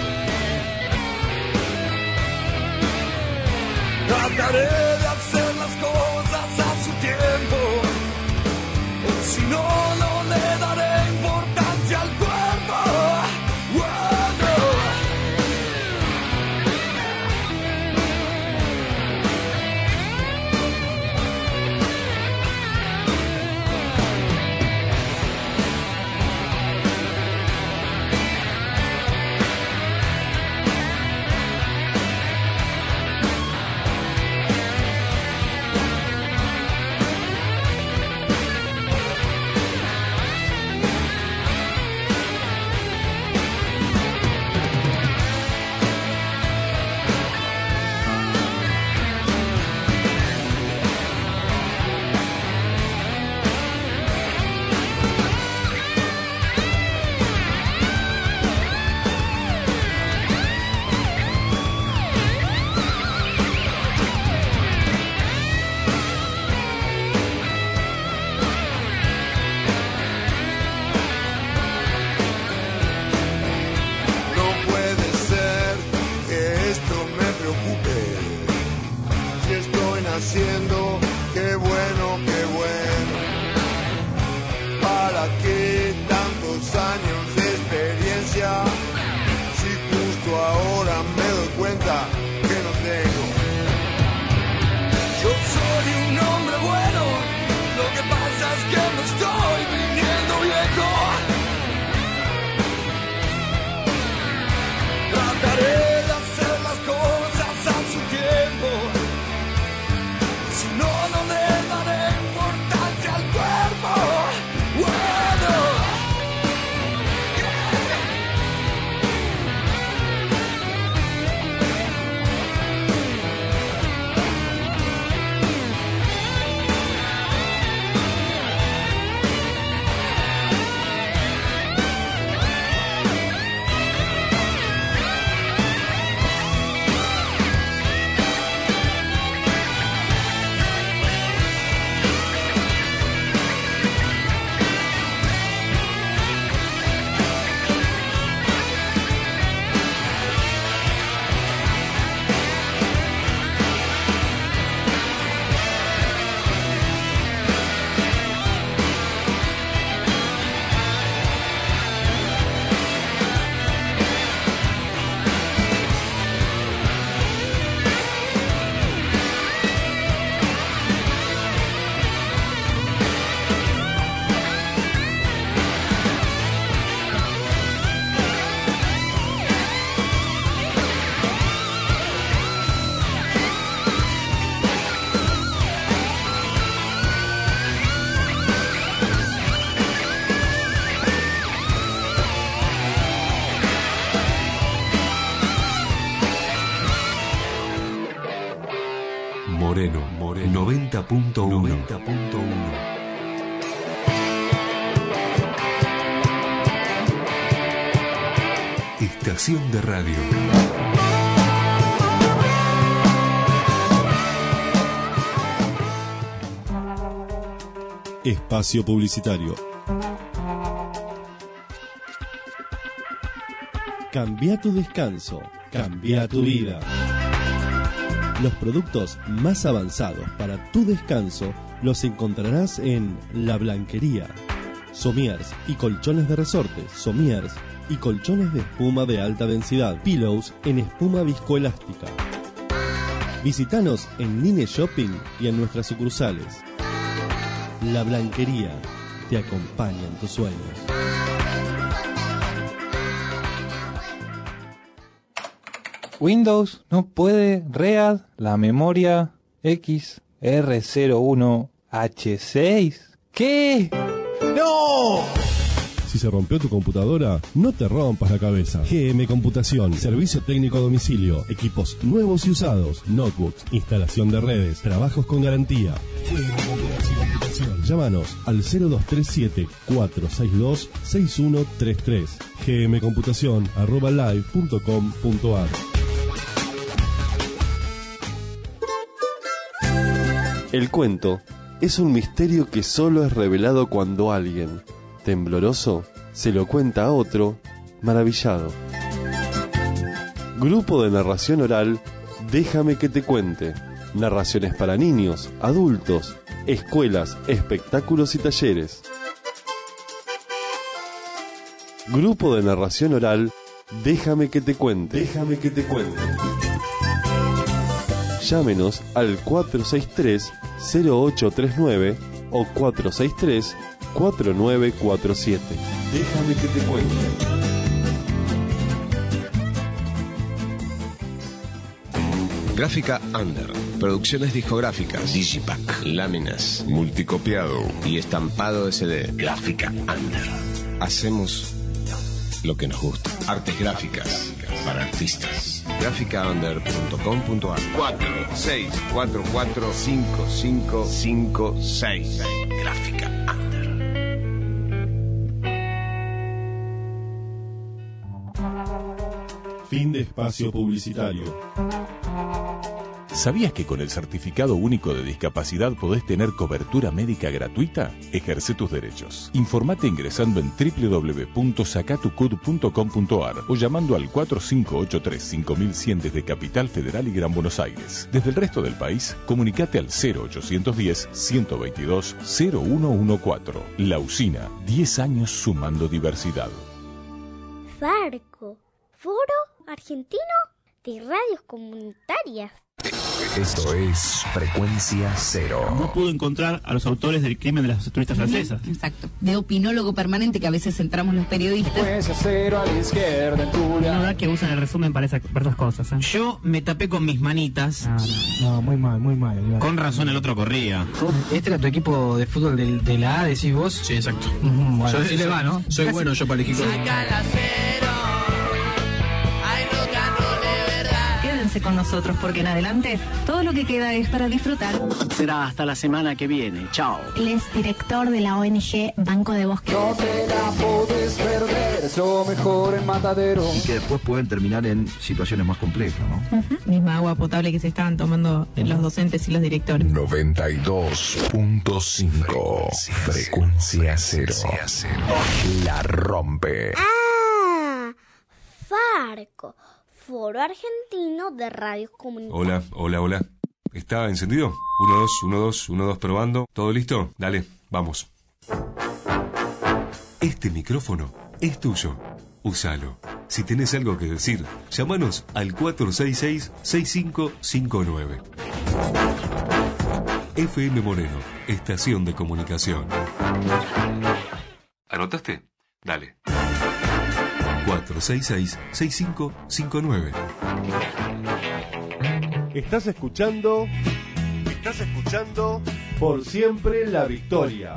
Trataré de hacer las cosas a su tiempo. Si no, no le daré importancia al cuerpo. Haciendo, qué bueno, ¿para qué tantos años de experiencia? Si justo ahora me doy cuenta que no tengo. Yo soy un hombre bueno, lo que pasa es que me estoy viniendo viejo. Trataré de hacer las cosas a su tiempo. No, no le daré importancia al cuerpo. Bueno. Moreno 90.1. Estación de radio. Espacio publicitario. Cambia tu descanso, cambia tu vida. Los productos más avanzados para tu descanso los encontrarás en La Blanquería. somiers y colchones de resortes, somiers y colchones de espuma de alta densidad, pillows en espuma viscoelástica. Visítanos en Line Shopping y en nuestras sucursales. La Blanquería te acompaña en tus sueños. Windows no puede READ la memoria XR01H6. ¿Qué? ¡No! Si se rompió tu computadora, no te rompas la cabeza. GM Computación, servicio técnico a domicilio, equipos nuevos y usados, notebooks, instalación de redes, trabajos con garantía. GM Computación. Llámanos al 0237-462-6133. gmcomputacion@live.com.ar. El cuento es un misterio que solo es revelado cuando alguien, tembloroso, se lo cuenta a otro, maravillado. Grupo de narración oral, Déjame que te cuente. Narraciones para niños, adultos, escuelas, espectáculos y talleres. Grupo de narración oral, Déjame que te cuente. Déjame que te cuente. Llámenos al 463-0839 o 463-4947. Déjame que te cuente. Gráfica Under. Producciones discográficas. Digipack. Láminas. Multicopiado. Y estampado de CD. Gráfica Under. Hacemos lo que nos gusta. Artes gráficas para artistas. Gráficaunder.com.ar 46445556. Gráfica Under. Fin de espacio publicitario. ¿Sabías que con el Certificado Único de Discapacidad podés tener cobertura médica gratuita? Ejerce tus derechos. Informate ingresando en www.sacatucud.com.ar o llamando al 4583-5100 desde Capital Federal y Gran Buenos Aires. Desde el resto del país, comunicate al 0810-122-0114. La Usina, 10 años sumando diversidad. Farco, Foro Argentino de Radios Comunitarias. Esto es Frecuencia Cero. No pudo encontrar a los autores del crimen de las turistas francesas. Exacto. De opinólogo permanente que a veces entramos los periodistas. Frecuencia Cero a la izquierda, en Turia. No da que usan el resumen para esas cosas. Yo me tapé con mis manitas. No, muy mal, muy mal. Con razón el otro corría. ¿Este era tu equipo de fútbol de la A, decís vos? Sí, exacto. Bueno, sí le va, ¿no? Soy casi bueno yo para elegir. Con nosotros porque en adelante todo lo que queda es para disfrutar. Será hasta la semana que viene. Chao. Él es director de la ONG Banco de Bosque. No te la podés perder, es lo mejor en Matadero. Y que después pueden terminar en situaciones más complejas, ¿no? Misma agua potable que se estaban tomando los docentes y los directores. 92.5 Frecuencia Cero. La rompe. ¡Ah! Farco, Foro Argentino de Radios Comunitarias. Hola. ¿Está encendido? 1, 2, probando. ¿Todo listo? Dale, vamos. Este micrófono es tuyo. Úsalo. Si tenés algo que decir, llámanos al 466-6559. FM Moreno, estación de comunicación. ¿Anotaste? Dale. 466-6559. Estás escuchando Por Siempre la Victoria.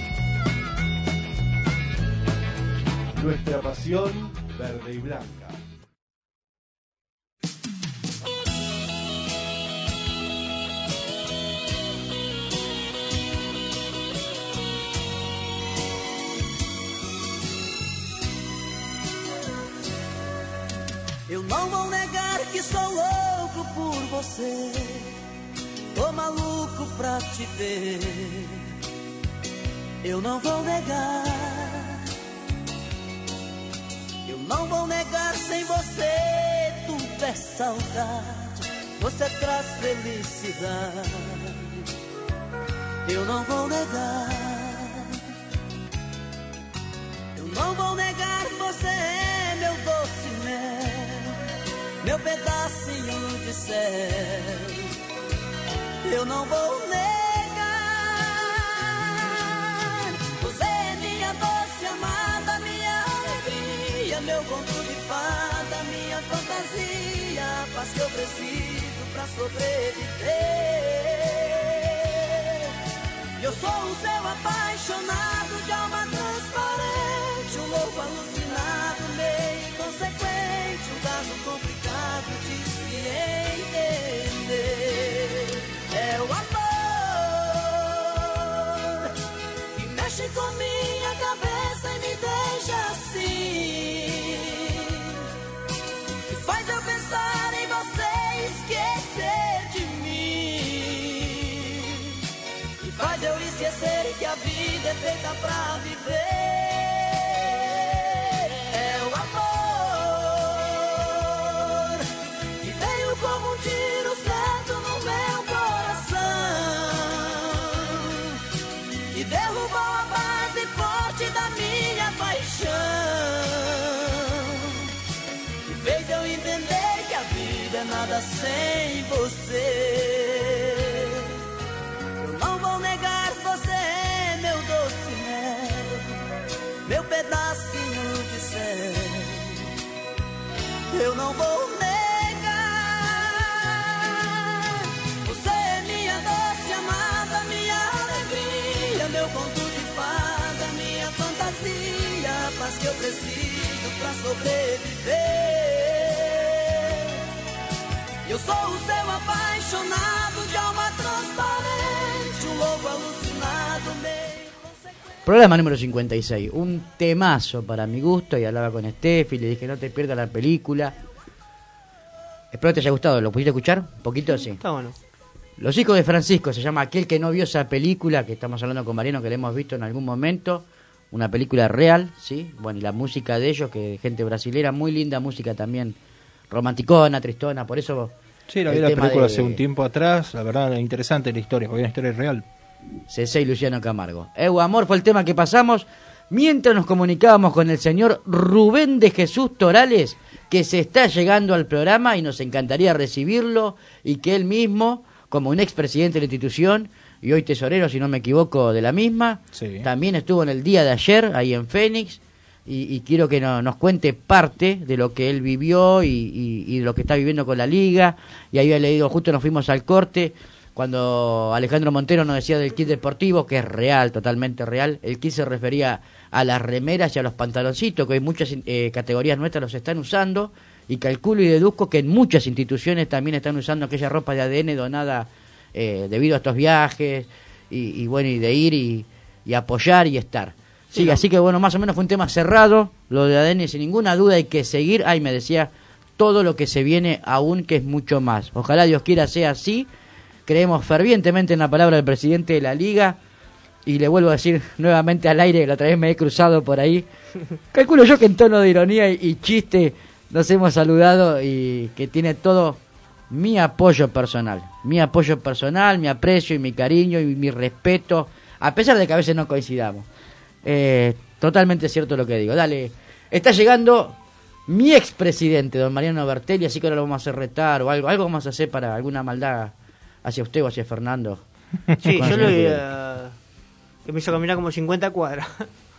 Nuestra pasión verde y blanca. Eu não vou negar que sou louco por você. Tô maluco pra te ver. Eu não vou negar. Eu não vou negar, sem você tudo é saudade. Você traz felicidade. Eu não vou negar. vou negar, você é meu doce mel, meu pedacinho de céu. Eu não vou negar. Você é minha doce amada, minha alegria, meu conto de fada, minha fantasia, a paz que eu preciso pra sobreviver. Eu sou o seu apaixonado de alma transparente, um louco alucinado, meio inconsequente, um caso complicado de se entender. É o amor que mexe com minha cabeça e me deixa assim, que faz eu pensar em você e esquecer de mim, que faz eu esquecer que a vida é feita pra viver. É o amor que veio como um tiro certo no meu que derrubou a base forte da minha paixão, que fez eu entender que a vida é nada sem você. Eu não vou negar, você é meu doce mel, meu pedacinho de céu. Eu não vou negar, você é minha doce amada, minha meu conto de fada, minha fantasia, a paz que eu preciso pra sobreviver. Eu sou o seu apaixonado de alma transparente, um louco alucinado meio... Programa número 56, un temazo para mi gusto, y hablaba con Steffi, le dije no te pierdas la película. Espero te haya gustado, ¿lo pudiste escuchar? ¿Un poquito? Sí. Está bueno. Los hijos de Francisco, se llama Aquel que no vio esa película, que estamos hablando con Mariano, que la hemos visto en algún momento, una película real, ¿sí? Bueno, y la música de ellos, que gente brasilera, muy linda música también, romanticona, tristona, por eso... Sí, la vi la película hace un tiempo atrás, la verdad, interesante la historia, porque una historia real. César y Luciano Camargo. Amor fue el tema que pasamos mientras nos comunicábamos con el señor Rubén de Jesús Torales, que se está llegando al programa y nos encantaría recibirlo y que él mismo, como un expresidente de la institución y hoy tesorero, si no me equivoco, de la misma, sí, también estuvo en el día de ayer ahí en Fénix y quiero que nos cuente parte de lo que él vivió y de lo que está viviendo con la liga. Y había leído, justo nos fuimos al corte, cuando Alejandro Montero nos decía del kit deportivo, que es real, totalmente real. El kit se refería a las remeras y a los pantaloncitos, que hoy muchas categorías nuestras los están usando, y calculo y deduzco que en muchas instituciones también están usando aquella ropa de ADN donada debido a estos viajes, y bueno, y de ir y apoyar y estar. Sí, no. Así que bueno, más o menos fue un tema cerrado, lo de ADN sin ninguna duda hay que seguir. Ay, me decía, todo lo que se viene aún, que es mucho más. Ojalá Dios quiera sea así. Creemos fervientemente en la palabra del presidente de la liga, y le vuelvo a decir nuevamente al aire, que la otra vez me he cruzado por ahí. Calculo yo que en tono de ironía y chiste nos hemos saludado, y que tiene todo mi apoyo personal, mi aprecio y mi cariño y mi respeto, a pesar de que a veces no coincidamos. Totalmente cierto lo que digo. Dale, está llegando mi expresidente, don Mariano Bertelli, así que ahora lo vamos a hacer retar o algo vamos a hacer para alguna maldad hacia usted o hacia Fernando. Sí, yo lo que me hizo caminar como 50 cuadras.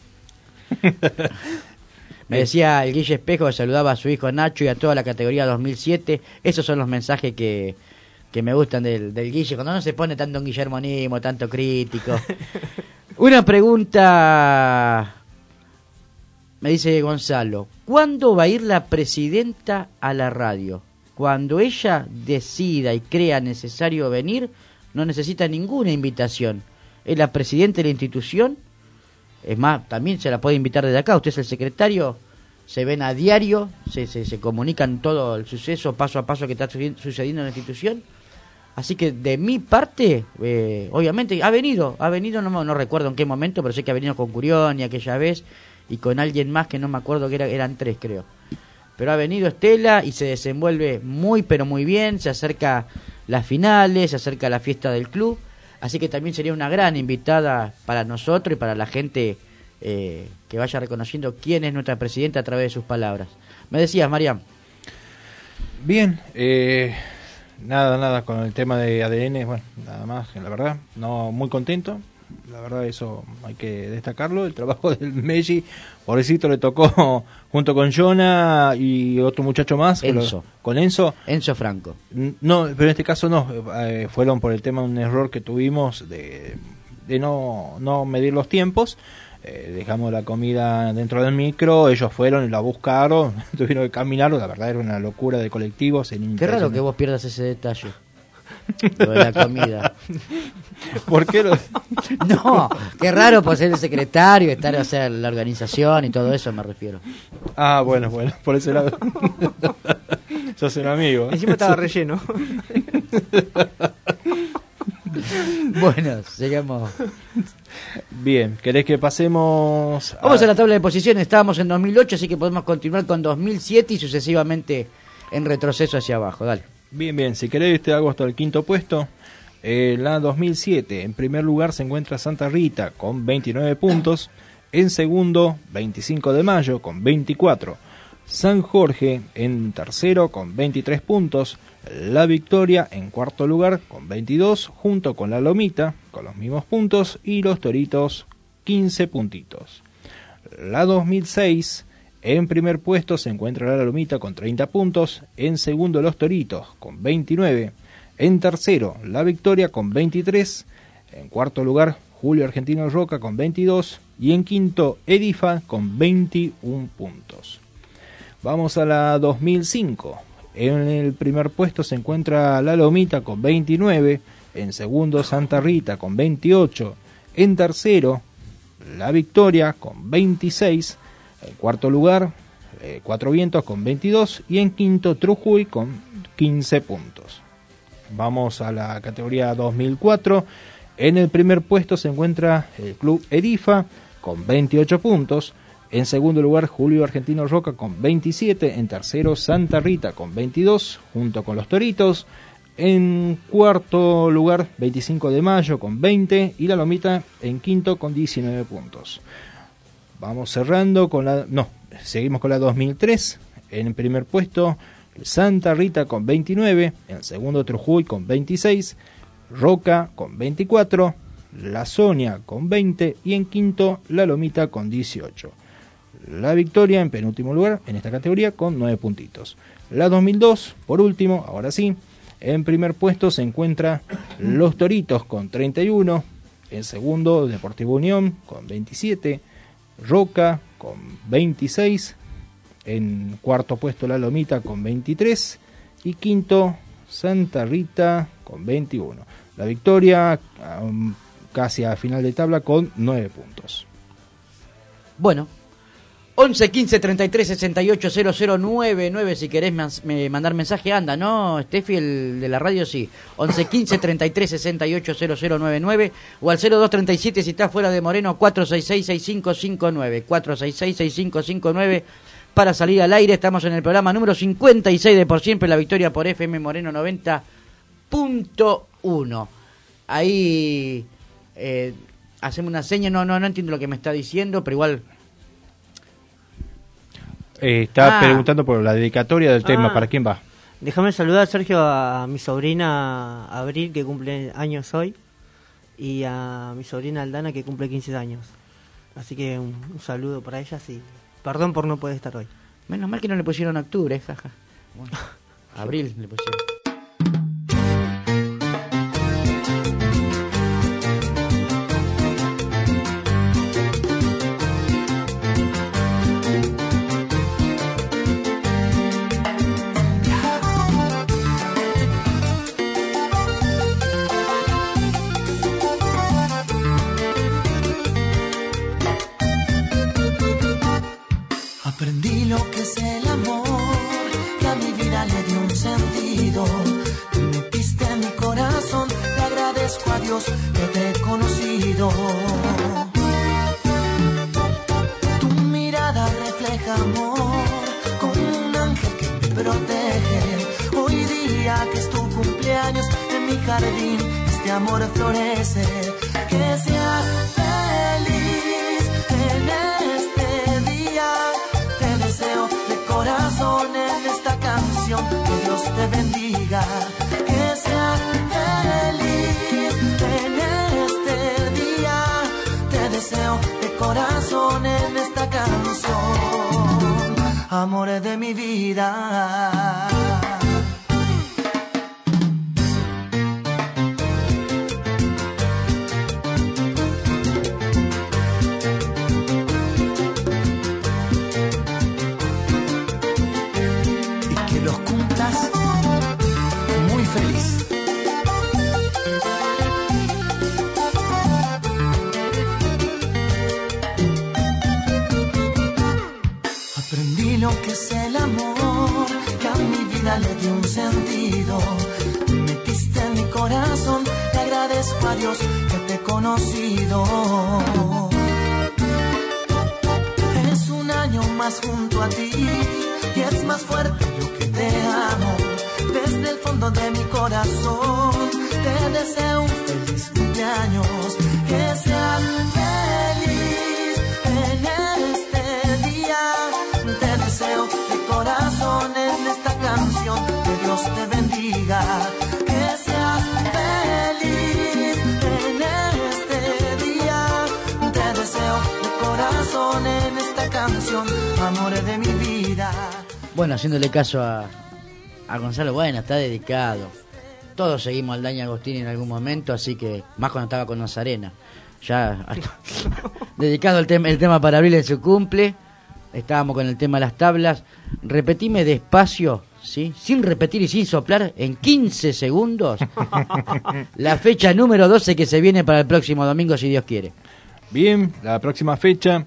Me decía el Guille Espejo que saludaba a su hijo Nacho y a toda la categoría 2007. Esos son los mensajes que me gustan del Guille, cuando no se pone tanto un guillermonismo, tanto crítico. Una pregunta, me dice Gonzalo, ¿cuándo va a ir la presidenta a la radio? Cuando ella decida y crea necesario venir, no necesita ninguna invitación. Es la presidenta de la institución. Es más, también se la puede invitar desde acá. Usted es el secretario, se ven a diario, se comunican todo el suceso paso a paso que está sucediendo en la institución. Así que de mi parte, obviamente, ha venido, no recuerdo en qué momento, pero sé que ha venido con Curioni aquella vez y con alguien más que no me acuerdo, que eran 3 creo. Pero ha venido Estela y se desenvuelve muy pero muy bien, se acerca las finales, se acerca la fiesta del club, así que también sería una gran invitada para nosotros y para la gente que vaya reconociendo quién es nuestra presidenta a través de sus palabras. Me decías, Mariam. Bien, nada con el tema de ADN, bueno, nada más, la verdad, no muy contento, la verdad eso hay que destacarlo, el trabajo del Messi, pobrecito le tocó junto con Jonah y otro muchacho más, Enzo. Con Enzo Franco. No, pero en este caso no, fueron por el tema de un error que tuvimos de no medir los tiempos. Dejamos la comida dentro del micro, ellos fueron y la buscaron, tuvieron que caminar, la verdad era una locura de colectivos. Qué raro que vos pierdas ese detalle, lo de la comida. ¿Por qué lo...? No, qué raro por ser el secretario, estar a hacer la organización y todo eso me refiero. Ah, bueno, por ese lado. Sos un amigo. Encima estaba relleno. Bueno, sigamos. Bien, ¿querés que pasemos Vamos a la tabla de posiciones? Estábamos en 2008, así que podemos continuar con 2007 y sucesivamente en retroceso hacia abajo. Dale. Bien, si querés te hago hasta el quinto puesto. La 2007, en primer lugar se encuentra Santa Rita con 29 puntos. En segundo, 25 de Mayo con 24. San Jorge en tercero con 23 puntos. La Victoria en cuarto lugar con 22, junto con la Lomita con los mismos puntos y los Toritos 15 puntitos. La 2006, en primer puesto se encuentra la Lomita con 30 puntos, en segundo los Toritos con 29, en tercero la Victoria con 23, en cuarto lugar Julio Argentino Roca con 22 y en quinto Edifa con 21 puntos. Vamos a la 2005. En el primer puesto se encuentra la Lomita con 29, en segundo Santa Rita con 28, en tercero la Victoria con 26, en cuarto lugar Cuatro Vientos con 22 y en quinto Trujuy con 15 puntos. Vamos a la categoría 2004. En el primer puesto se encuentra el Club Edifa con 28 puntos. En segundo lugar, Julio Argentino Roca con 27. En tercero, Santa Rita con 22, junto con los Toritos. En cuarto lugar, 25 de Mayo con 20. Y la Lomita en quinto con 19 puntos. Vamos cerrando con seguimos con la 2003. En el primer puesto, Santa Rita con 29. En segundo, Trujuy con 26. Roca con 24. La Sonia con 20. Y en quinto, la Lomita con 18. La Victoria en penúltimo lugar en esta categoría con 9 puntitos. La 2002, por último, ahora sí, en primer puesto se encuentra los Toritos con 31, en segundo Deportivo Unión con 27, Roca con 26, en cuarto puesto la Lomita con 23 y quinto Santa Rita con 21. La Victoria casi a final de tabla con 9 puntos. Bueno, 11 15 33 68 0099. Si querés mandar mensaje, anda, ¿no? Steffi, el de la radio, sí. 11 15 33 68 0099 o al 0237 si estás fuera de Moreno, 466 6559. 466 6559 para salir al aire. Estamos en el programa número 56 de Por Siempre, la Victoria por FM Moreno 90.1. Ahí hacemos una seña, no entiendo lo que me está diciendo, pero igual... Está preguntando por la dedicatoria del tema, ¿para quién va? Déjame saludar, Sergio, a mi sobrina Abril, que cumple años hoy, y a mi sobrina Aldana, que cumple 15 años. Así que un saludo para ellas y perdón por no poder estar hoy. Menos mal que no le pusieron octubre, jaja. Bueno, Abril le pusieron. Aprendí lo que es el amor, que a mi vida le dio un sentido. Tú metiste en mi corazón, te agradezco a Dios que te he conocido. Tu mirada refleja amor, como un ángel que me protege. Hoy día que es tu cumpleaños, en mi jardín este amor florece. Que seas feliz en canción, que Dios te bendiga, que seas feliz en este día. Te deseo de corazón en esta canción, amores de mi vida. Muy feliz. Aprendí lo que es el amor, que a mi vida le dio un sentido. Metiste en mi corazón, te agradezco a Dios que te he conocido. Es un año más junto a ti y es más fuerte lo que te amo. Desde el fondo de mi corazón te deseo un feliz cumpleaños, que seas feliz en este día. Te deseo de corazón en esta canción, que Dios te bendiga, que seas feliz en este día. Te deseo de corazón en esta canción, amores de mi vida. Bueno, haciéndole caso a Gonzalo, bueno, está dedicado. Todos seguimos al Dani Agostini en algún momento, así que más cuando estaba con Nazarena. Ya dedicado el tema para abril en su cumple. Estábamos con el tema de las tablas. Repetime despacio, ¿sí? Sin repetir y sin soplar, en 15 segundos, la fecha número 12 que se viene para el próximo domingo, si Dios quiere. Bien, la próxima fecha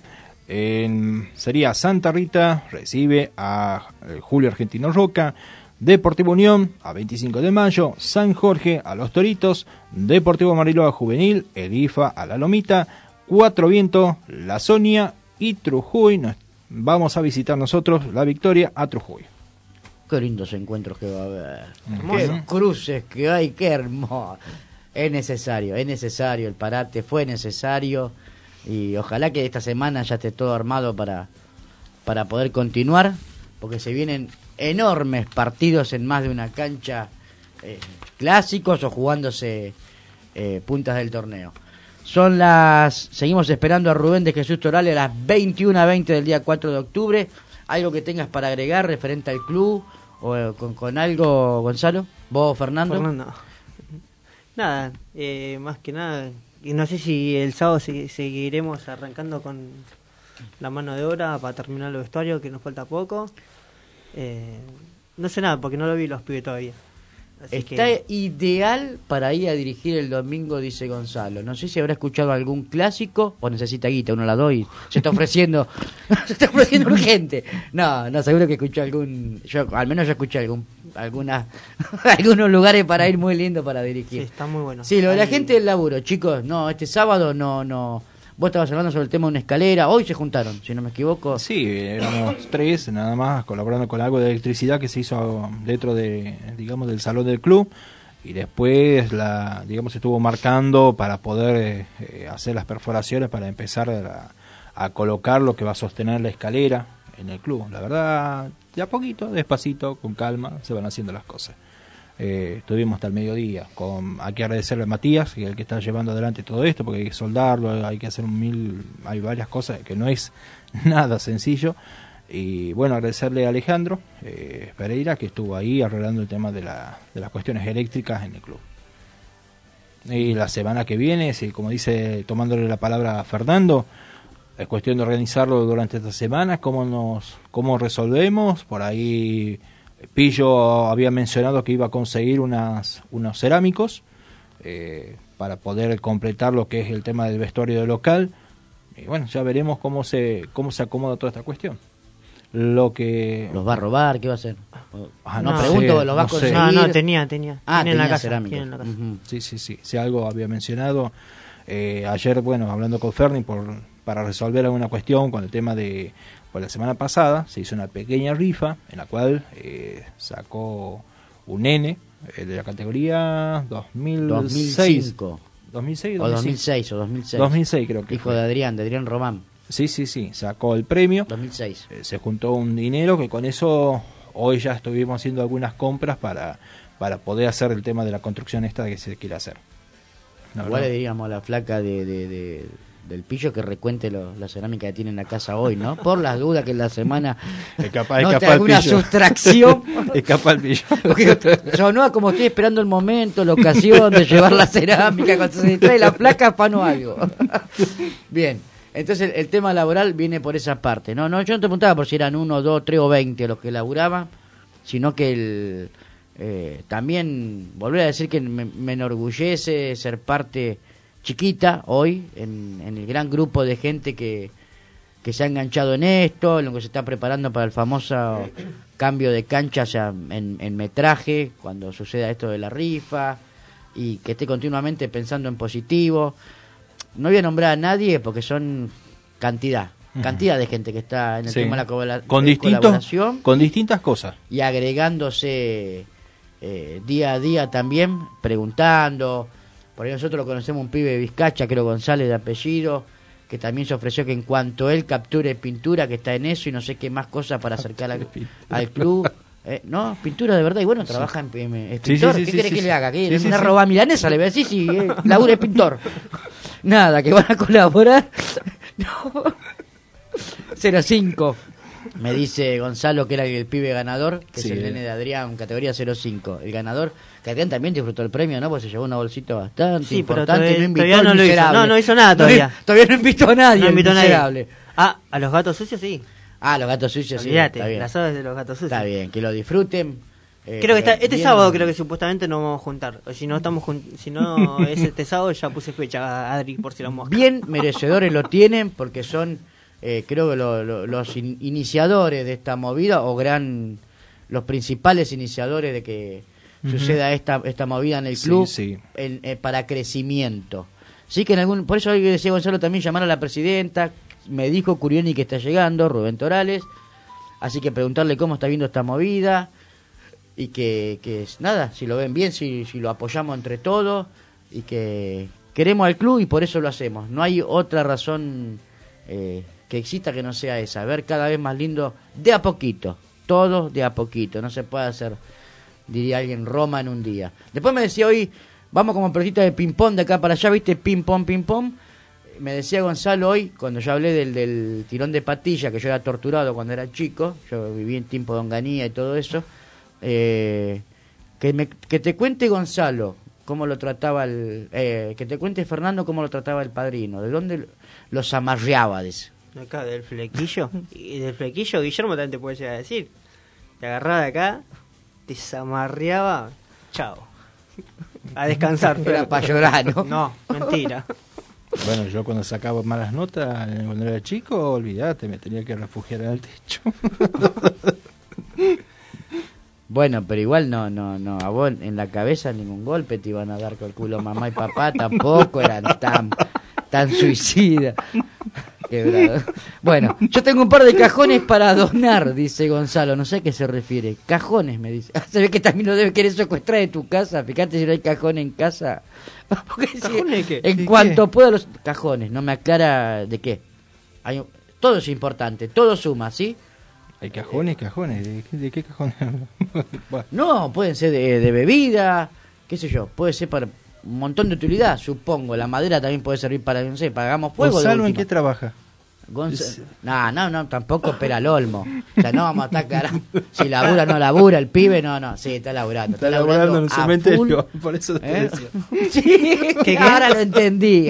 sería Santa Rita, recibe a Julio Argentino Roca. Deportivo Unión a 25 de mayo, San Jorge a Los Toritos, Deportivo Mariloa Juvenil, el IFA a La Lomita, Cuatro Vientos, La Sonia y Trujuy. Vamos a visitar nosotros La Victoria a Trujuy. Qué lindos encuentros que va a haber, qué cruces que hay, qué hermoso. Es necesario el parate, fue necesario, y ojalá que esta semana ya esté todo armado para poder continuar, porque se vienen enormes partidos en más de una cancha, clásicos o jugándose puntas del torneo. Seguimos esperando a Rubén de Jesús Torales a las 21:20 del día 4 de octubre. ¿Algo que tengas para agregar referente al club o con algo, Gonzalo? ¿Vos, Fernando? Nada, más que nada, y no sé si el sábado seguiremos arrancando con la mano de obra para terminar los vestuarios, que nos falta poco. No sé nada porque no lo vi los pibes todavía. Así está ideal para ir a dirigir el domingo, dice Gonzalo. No sé si habrá escuchado algún clásico o necesita guita, uno la doy. Se está ofreciendo urgente. No, seguro que escuchó al menos yo escuché algunos lugares para ir muy lindo para dirigir. Sí, está muy bueno. Sí, lo de la gente del laburo, chicos, este sábado no. Vos estabas hablando sobre el tema de una escalera, hoy se juntaron, si no me equivoco. Sí, éramos 3 nada más, colaborando con algo de electricidad que se hizo dentro del salón del club, y después estuvo marcando para poder hacer las perforaciones para empezar a colocar lo que va a sostener la escalera en el club. La verdad, de a poquito, despacito, con calma, se van haciendo las cosas. Estuvimos hasta el mediodía. Hay que agradecerle a Matías, que es el que está llevando adelante todo esto, porque hay que soldarlo, hay que hacer hay varias cosas que no es nada sencillo. Y bueno, agradecerle a Alejandro Pereira, que estuvo ahí arreglando el tema de las cuestiones eléctricas en el club. Y la semana que viene, como dice, tomándole la palabra a Fernando, es cuestión de organizarlo durante esta semana, cómo resolvemos. Por ahí Pillo había mencionado que iba a conseguir unos cerámicos para poder completar lo que es el tema del vestuario del local. Y bueno, ya veremos cómo se acomoda toda esta cuestión. ¿Los va a robar? ¿Qué va a hacer? Pregunto, ¿los va a conseguir? No, tenía. Tiene en la casa. Cerámica. Uh-huh. Sí, algo había mencionado. Ayer, hablando con Ferni para resolver alguna cuestión con el tema de... Pues la semana pasada se hizo una pequeña rifa en la cual sacó un nene de la categoría 2006 o 2006 creo que hijo fue. de Adrián Román. Sí, sacó el premio. 2006. Se juntó un dinero que con eso hoy ya estuvimos haciendo algunas compras para poder hacer el tema de la construcción esta que se quiere hacer. Igual le diríamos a la flaca del pillo que recuente la cerámica que tiene en la casa hoy, ¿no? Por las dudas que en la semana note alguna sustracción. Escapa el pillo. Sonó como estoy esperando el momento, la ocasión de llevar la cerámica, cuando se trae la placa, pano algo. Bien, entonces el tema laboral viene por esa parte, ¿no? Yo no te preguntaba por si eran 1, 2, 3 o 20 los que laburaban, sino que también volver a decir que me enorgullece ser parte chiquita hoy en el gran grupo de gente que se ha enganchado en esto, en lo que se está preparando para el famoso cambio de cancha, o sea, en metraje, cuando suceda esto de la rifa, y que esté continuamente pensando en positivo. No voy a nombrar a nadie porque son cantidad de gente que está en el tema de la colaboración. Con distintas cosas. Y agregándose día a día también, preguntando. Por ahí nosotros conocemos un pibe de Vizcacha, creo González de apellido, que también se ofreció que en cuanto él capture pintura, que está en eso y no sé qué más cosas para acercar al club. No, pintura de verdad, y bueno, trabaja en pintor. ¿Qué querés que le haga? ¿Qué? ¿Una roba milanesa? Le voy a decir, sí, labura de pintor. Nada, que van a colaborar. No. 05. Me dice Gonzalo que era el pibe ganador, que es el nene de Adrián, categoría 05. El ganador, que Adrián también disfrutó el premio, ¿no? Porque se llevó una bolsita bastante importante. Pero todavía no lo hizo. No hizo nada todavía. Todavía no invitó a nadie. No invitó a nadie. A los gatos sucios sí. Los gatos sucios Olvídate, sí. Está bien. Las obras de los gatos sucios. Está bien, que lo disfruten. Creo que este sábado creo que supuestamente nos vamos a juntar. Si no es este sábado, ya puse fecha a Adri por si la mosca. Bien merecedores lo tienen porque son creo que los iniciadores de esta movida los principales iniciadores de que suceda esta movida en el club para crecimiento. Sí que por eso hoy decía Gonzalo también llamar a la presidenta, me dijo Curioni que está llegando, Rubén Torales, así que preguntarle cómo está viendo esta movida y que nada, si lo ven bien, si lo apoyamos entre todos y que queremos al club y por eso lo hacemos. No hay otra razón que exista que no sea esa, ver cada vez más lindo de a poquito, todo de a poquito, no se puede hacer, diría alguien, Roma en un día. Después me decía hoy, vamos como pelotita de ping pong de acá para allá, viste, ping pong, me decía Gonzalo hoy, cuando yo hablé del tirón de patilla, que yo era torturado cuando era chico, yo viví en tiempo de Onganía y todo eso, que te cuente Gonzalo cómo lo trataba que te cuente Fernando cómo lo trataba el padrino, de dónde los amarreaba, dice. Acá del flequillo. Y del flequillo Guillermo también te puede llegar a decir. Te agarraba de acá, te zamarreaba, chao. A descansar. Era para llorar, ¿no? No, mentira. Bueno, yo cuando sacaba malas notas, cuando era chico, olvídate, me tenía que refugiar en el techo. Bueno, pero igual no, a vos en la cabeza ningún golpe te iban a dar con el culo mamá y papá, tampoco eran tan suicidas. Quebrado. Bueno, yo tengo un par de cajones para donar, dice Gonzalo, no sé a qué se refiere. Cajones, me dice. Se ve que también lo debe querer secuestrar de tu casa. Fíjate si no hay cajón en casa. ¿Cajones qué? En cuanto pueda los cajones, no me aclara de qué. Todo es importante, todo suma, ¿sí? Hay cajones. ¿De qué cajones? Bueno. No, pueden ser de bebida, qué sé yo, puede ser para un montón de utilidad, supongo. La madera también puede servir para, no sé, pagamos fuego. ¿Gonzalo en qué trabaja? No, tampoco espera el olmo. O sea, no vamos a estar aclarando si labura o no labura el pibe, no, sí, está laburando. Está laburando en un cementerio, por eso te decía. Sí, ahora lo entendí.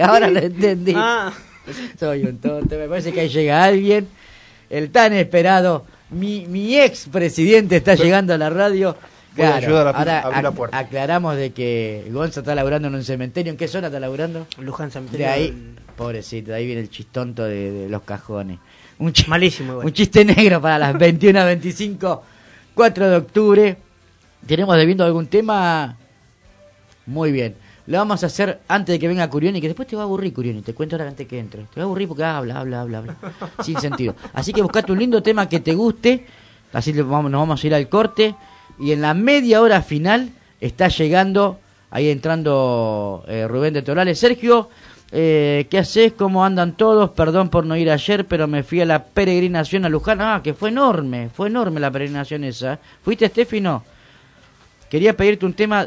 Soy un tonto, me parece que ahí llega alguien, el tan esperado, mi ex presidente está llegando a la radio. Claro, ahora la puerta. Aclaramos de que Gonza está laburando en un cementerio. ¿En qué zona está laburando? Luján, Cementerio. De ahí, pobrecito, de ahí viene el chistonto de los cajones. Malísimo igual. Un chiste negro para las 21:25, 4 de octubre. ¿Tenemos debiendo algún tema? Muy bien. Lo vamos a hacer antes de que venga Curioni, que después te va a aburrir, Curioni. Te cuento ahora antes que entre. Te va a aburrir porque habla. Sin sentido. Así que buscate un lindo tema que te guste. Así nos vamos a ir al corte. Y en la media hora final está llegando, ahí entrando Rubén de Torales. Sergio, ¿Qué haces? ¿Cómo andan todos? Perdón por no ir ayer, pero me fui a la peregrinación a Luján. Ah, que fue enorme la peregrinación esa. ¿Fuiste, Steffi? No. Quería pedirte un tema.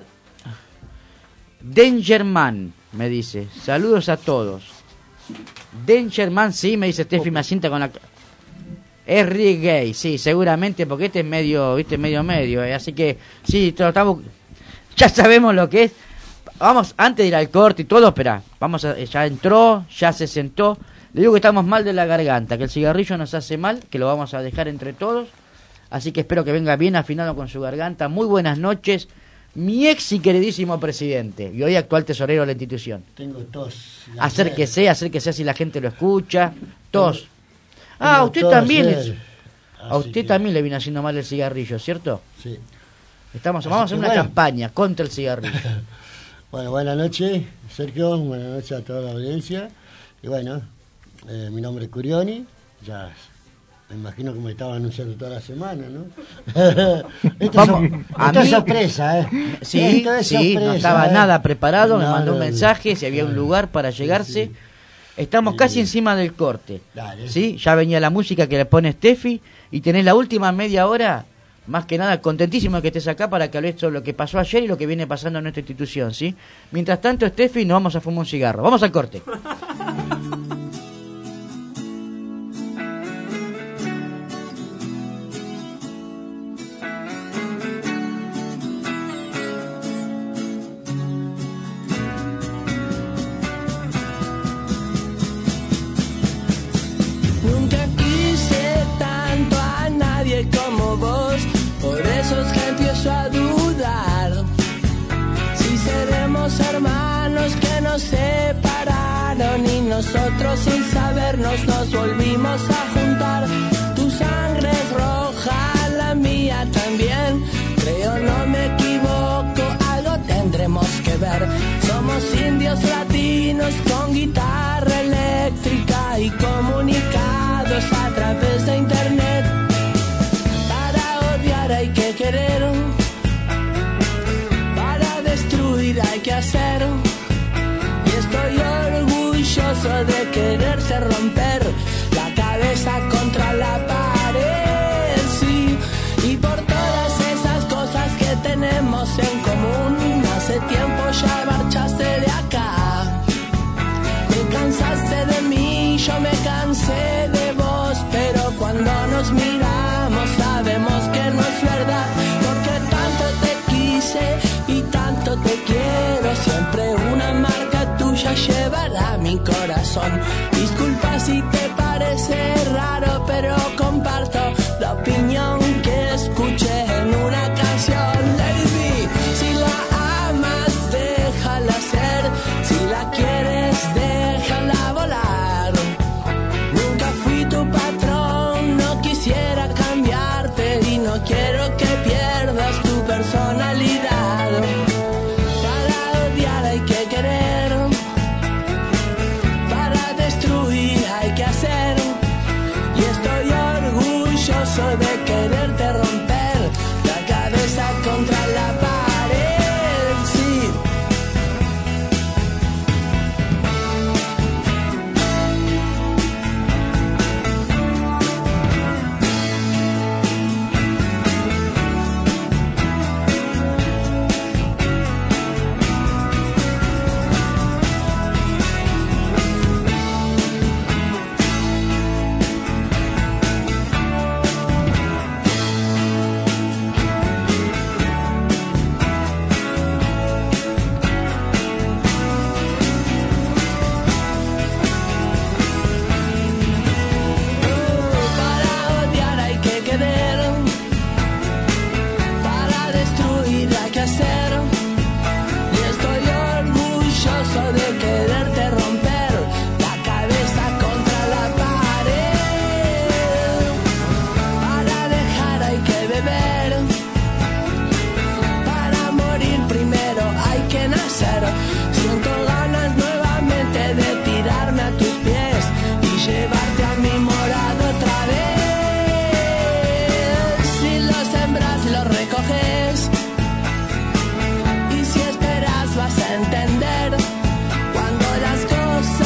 Dangerman, me dice. Saludos a todos. Dangerman, sí, me dice Steffi, me asienta con la... Es reggae, sí, seguramente, porque este es medio, viste, medio, así que, sí, estamos... Ya sabemos lo que es. Vamos, antes de ir al corte y todo, espera, ya entró, ya se sentó. Le digo que estamos mal de la garganta, que el cigarrillo nos hace mal, que lo vamos a dejar entre todos. Así que espero que venga bien afinado con su garganta. Muy buenas noches, mi ex y queridísimo presidente, y hoy actual tesorero de la institución. Tengo tos. Acérquese si la gente lo escucha. Tos. Ah, Tengo usted tos, también. A Así usted que- también le viene haciendo mal el cigarrillo, ¿cierto? Sí. Vamos a hacer una campaña contra el cigarrillo. Bueno, buenas noches, Sergio, buenas noches a toda la audiencia. Y bueno, mi nombre es Curioni, ya me imagino que me estaba anunciando toda la semana, ¿no? Esto es sorpresa, ¿eh? Sí, Esto es sí, sorpresa, no estaba ¿eh? nada preparado, me No, mandó un no, mensaje, si había un lugar para llegarse. Estamos casi encima del corte. Dale. ¿Sí? Ya venía la música que le pone Steffi y tenés la última media hora, más que nada contentísimo de que estés acá para que hables sobre lo que pasó ayer y lo que viene pasando en nuestra institución, ¿sí? Mientras tanto, Steffi, nos vamos a fumar un cigarro. Vamos al corte. Nunca quise tanto a nadie como vos, por eso es que empiezo a dudar. Si seremos hermanos que nos separaron y nosotros sin sabernos nos volvimos a juntar. Tu sangre es roja, la mía también, creo no me equivoco, algo tendremos que ver. Somos indios latinos con guitarra eléctrica y comunicados a través de internet. Para odiar hay que querer, para destruir hay que hacer. Y estoy orgulloso de quererte romper la cabeza contra la pared, sí. Y por todas esas cosas que tenemos en común, hace tiempo ya marchaste de acá. Me cansaste de mí, yo me cansé de vos, pero cuando nos miramos sabemos que no es verdad, porque tanto te quise y tanto te quiero, siempre una marca tuya llevará mi corazón. Disculpa si te parece raro, pero comparto la opinión que escuché en una canción. Let it be. Si la amas, déjala ser, si la quieres, déjala volar. Nunca fui tu patrón, no quisiera cambiarte y no quiero que pierdas tu personalidad. Para odiar hay que querer, para destruir hay que hacer. Y estoy orgulloso de quererte romper la cabeza contra la pared, sí. Para odiar hay que querer, para destruir hay que hacer. Y estoy orgulloso de quererte romper la cabeza contra la pared. Para dejar hay que beber, para morir primero hay que nacer. Siento ganas nuevamente de tirarme a tus pies y llevarte a mi morada otra vez. Si lo sembras, lo recoges, y si esperas vas a entender cuando las cosas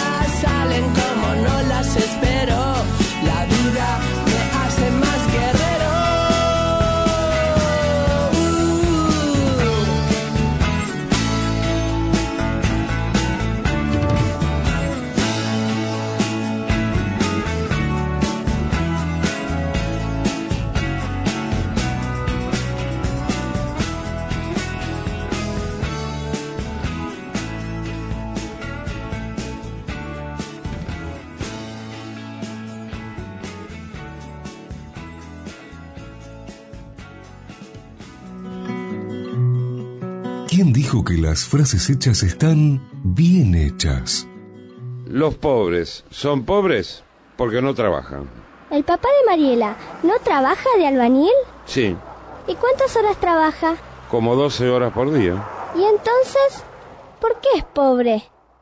¿Quién dijo que las frases hechas están bien hechas? Los pobres son pobres porque no trabajan. ¿El papá de Mariela no trabaja de albañil? Sí, ¿Y cuántas horas trabaja? como 12 horas por día. ¿Y entonces por qué es pobre?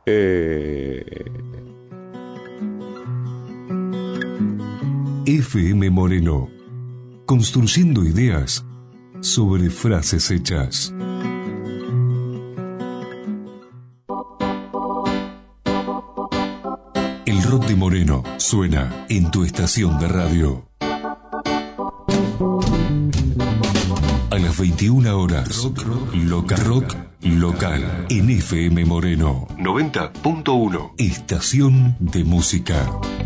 FM Moreno. Construyendo ideas sobre frases hechas. El rock de Moreno suena en tu estación de radio. A las 21 horas, rock local en FM Moreno 90.1, estación de música.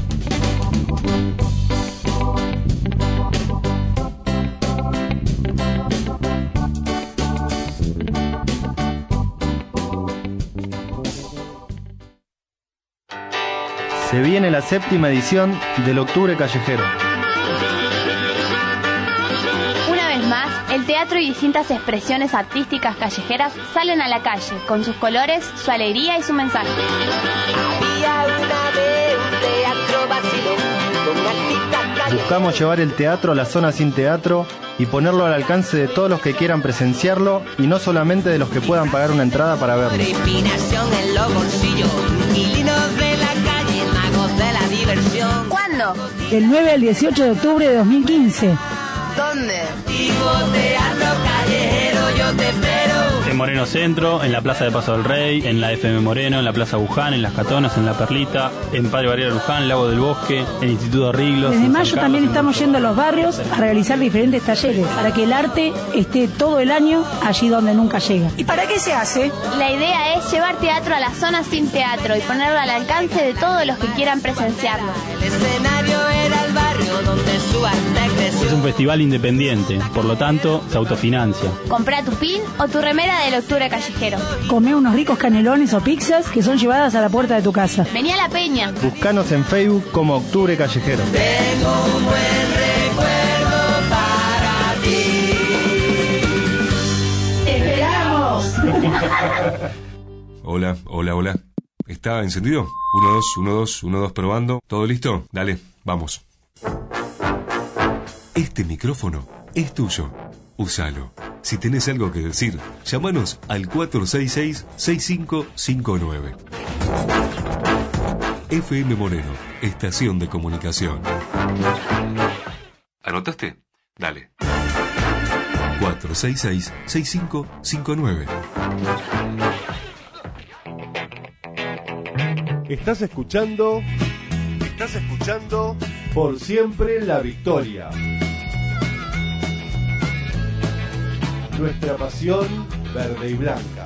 Se viene la 7ª edición del Octubre Callejero. Una vez más, el teatro y distintas expresiones artísticas callejeras salen a la calle, con sus colores, su alegría y su mensaje. Había una vez un teatro vacío, con artistas callejeros. Buscamos llevar el teatro a la zona sin teatro y ponerlo al alcance de todos los que quieran presenciarlo y no solamente de los que puedan pagar una entrada para verlo. Inspiración en los bolsillos, inquilinos de la calle, magos de la diversión. ¿Cuándo? Del 9 al 18 de octubre de 2015. ¿Dónde? Digo teatro callejero, yo te espero. En Moreno Centro, en la Plaza de Paso del Rey, en la FM Moreno, en la Plaza Buján, en Las Catonas, en La Perlita, en Padre Barriera Luján, Lago del Bosque, en Instituto Riglos. Desde en mayo San Carlos, también en estamos yendo a los barrios a realizar diferentes talleres para que el arte esté todo el año allí donde nunca llega. ¿Y para qué se hace? La idea es llevar teatro a la zona sin teatro y ponerlo al alcance de todos los que quieran presenciarlo. El escenario era el barrio donde su arte creció. Es un festival independiente, por lo tanto, se autofinancia. Comprá tu pin o tu remera del Octubre Callejero. Comé unos ricos canelones o pizzas que son llevadas a la puerta de tu casa. Vení a la peña. Búscanos en Facebook como Octubre Callejero. Tengo un buen recuerdo para ti. ¡Esperamos! Hola. ¿Está encendido? 1, 2, 1, 2, probando. ¿Todo listo? Dale, vamos. Este micrófono es tuyo. Úsalo. Si tenés algo que decir, llámanos al 466-6559. FM Moreno, estación de comunicación. ¿Anotaste? Dale. 466-6559. Estás escuchando Por Siempre la Victoria. Nuestra pasión verde y blanca.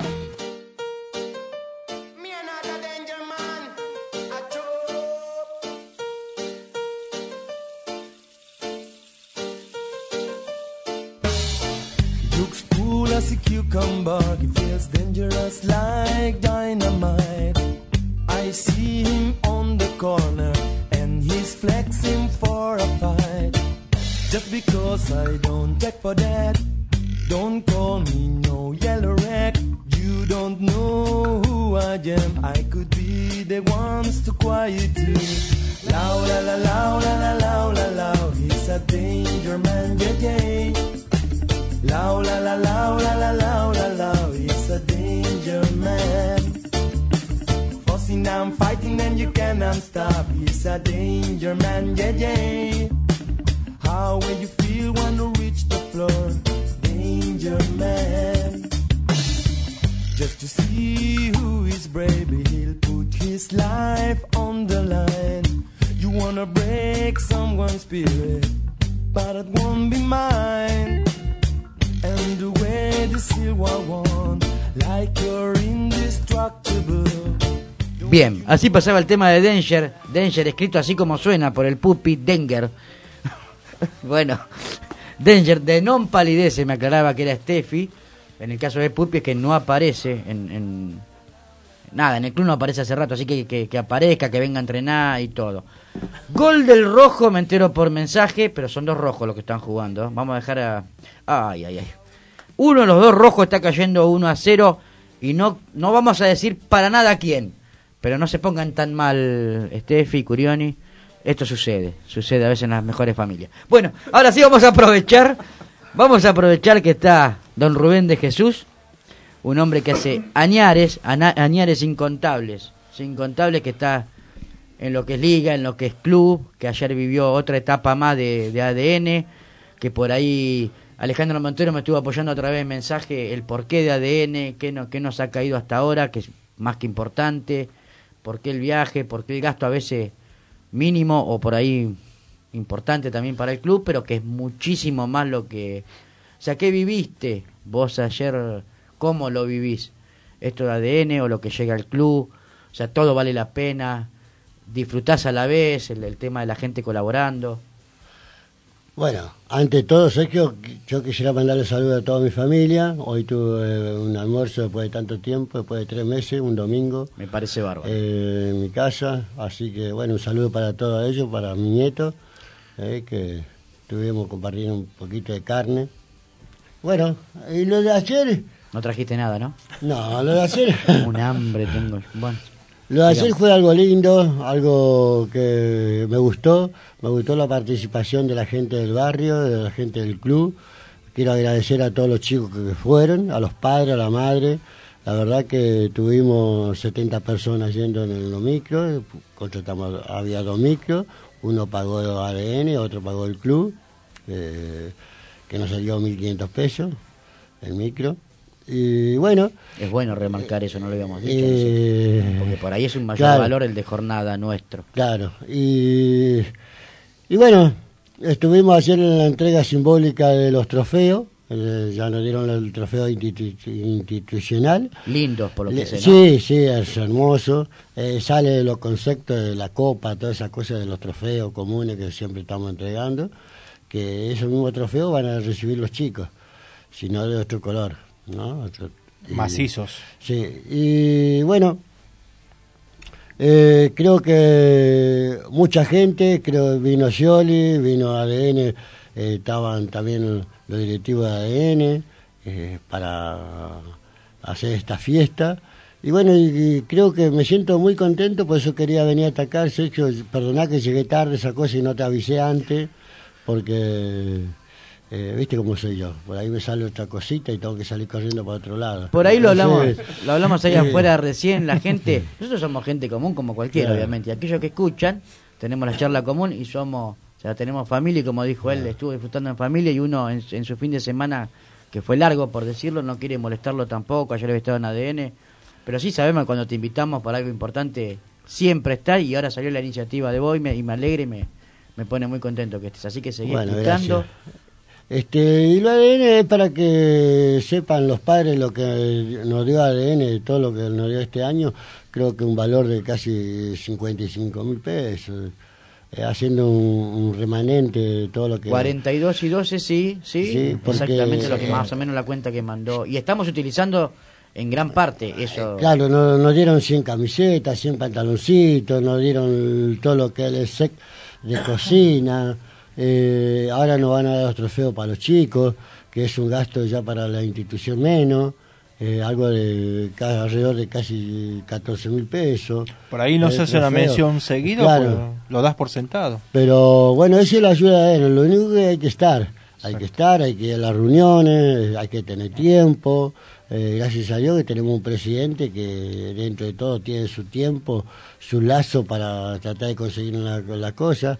Looks cool as a cucumber, he feels dangerous like dynamite. I see him on the corner and he's flexing for a fight. Just because I don't check for that, don't call me no yellow rag. You don't know who I am. I could be the ones to quiet you. Loud la la loud la la loud la loud. He's a danger man, yeah yeah. Loud la la loud la la loud la loud. He's a danger man. Fussing and fighting and you cannot stop. He's a danger man, yeah yeah. How will you feel when you reach the floor? Danger man. Just to see who is brave, he'll put his life on the line. You wanna break someone's spirit, but it won't be mine. And the way the silver one, like you're indestructible. Bien, así pasaba el tema de Danger, escrito así como suena por el Pupi Danger. Bueno, Danger de non palidece, me aclaraba que era Steffi. En el caso de Pupi es que no aparece en nada, en el club no aparece hace rato, así que aparezca, que venga a entrenar y todo. Gol del Rojo, me entero por mensaje, pero son dos rojos los que están jugando. Vamos a dejar a... Ay. Uno de los dos rojos está cayendo 1-0 y no vamos a decir para nada quién. Pero no se pongan tan mal, Steffi, Curioni. Esto sucede a veces en las mejores familias. Bueno, ahora sí vamos a aprovechar que está don Rubén de Jesús, un hombre que hace añares incontables que está en lo que es liga, en lo que es club, que ayer vivió otra etapa más de ADN, que por ahí Alejandro Montero me estuvo apoyando otra vez en mensaje el porqué de ADN, qué nos ha caído hasta ahora, que es más que importante, por qué el viaje, por qué el gasto a veces mínimo o por ahí importante también para el club, pero que es muchísimo más lo que... O sea, ¿qué viviste vos ayer? ¿Cómo lo vivís? Esto de ADN o lo que llega al club, o sea, todo vale la pena, disfrutás a la vez el tema de la gente colaborando. Bueno, ante todo, Sergio, yo quisiera mandarle saludos a toda mi familia. Hoy tuve un almuerzo después de tanto tiempo, después de 3 meses, un domingo. Me parece bárbaro. En mi casa, así que bueno, un saludo para todos ellos, para mi nieto, que estuvimos compartiendo un poquito de carne. Bueno, y lo de ayer... No trajiste nada, ¿no? No, lo de ayer... Un hambre tengo. Bueno. Lo de ayer fue algo lindo, algo que me gustó la participación de la gente del barrio, de la gente del club. Quiero agradecer a todos los chicos que fueron, a los padres, a la madre. La verdad que tuvimos 70 personas yendo en los micros, había 2 micros, uno pagó ADN, otro pagó el club, que nos salió 1.500 pesos el micro. Y bueno, es bueno remarcar eso, no lo habíamos dicho, porque por ahí es un mayor valor el de jornada nuestro. Claro, y bueno, estuvimos ayer en la entrega simbólica de los trofeos, ya nos dieron el trofeo institucional. Lindos por lo que sé, ¿no? Sí, es hermoso, sale los conceptos de la copa, todas esas cosas de los trofeos comunes que siempre estamos entregando, que esos mismos trofeos van a recibir los chicos, si no de otro color, ¿no? Macizos. Sí, y bueno, creo que mucha gente, vino Scioli, vino ADN, estaban también los directivos de ADN para hacer esta fiesta. Y bueno, y creo que me siento muy contento, por eso quería venir a atacar, Sergio, perdoná que llegué tarde esa cosa y no te avisé antes, porque... viste cómo soy yo, por ahí me sale otra cosita y tengo que salir corriendo para otro lado. Por ahí lo hablamos ahí afuera recién, la gente, nosotros somos gente común como cualquiera, claro, obviamente, y aquellos que escuchan, tenemos la charla común y tenemos familia, y como dijo él, estuvo disfrutando en familia, y uno en su fin de semana, que fue largo por decirlo, no quiere molestarlo tampoco, ayer había estado en ADN, pero sí sabemos que cuando te invitamos para algo importante, siempre está, y ahora salió la iniciativa de vos, y me alegra y me pone muy contento que estés, así que seguí escuchando. Gracias. Y lo ADN es para que sepan los padres lo que nos dio ADN, todo lo que nos dio este año, creo que un valor de casi 55.000 pesos, haciendo un remanente de todo lo que... 42 y 12, sí, porque, exactamente lo que más o menos la cuenta que mandó, y estamos utilizando en gran parte eso. Claro, nos dieron 100 camisetas, 100 pantaloncitos, nos dieron todo lo que es el set de cocina. Ahora nos van a dar los trofeos para los chicos, que es un gasto ya para la institución menos, algo de alrededor de casi 14.000 pesos. Por ahí no se hace una mención seguido, claro, lo das por sentado. Pero bueno, eso es la ayuda de él, lo único que hay que estar, hay que ir a las reuniones, hay que tener tiempo. Gracias a Dios que tenemos un presidente que dentro de todo tiene su tiempo, su lazo para tratar de conseguir la cosa.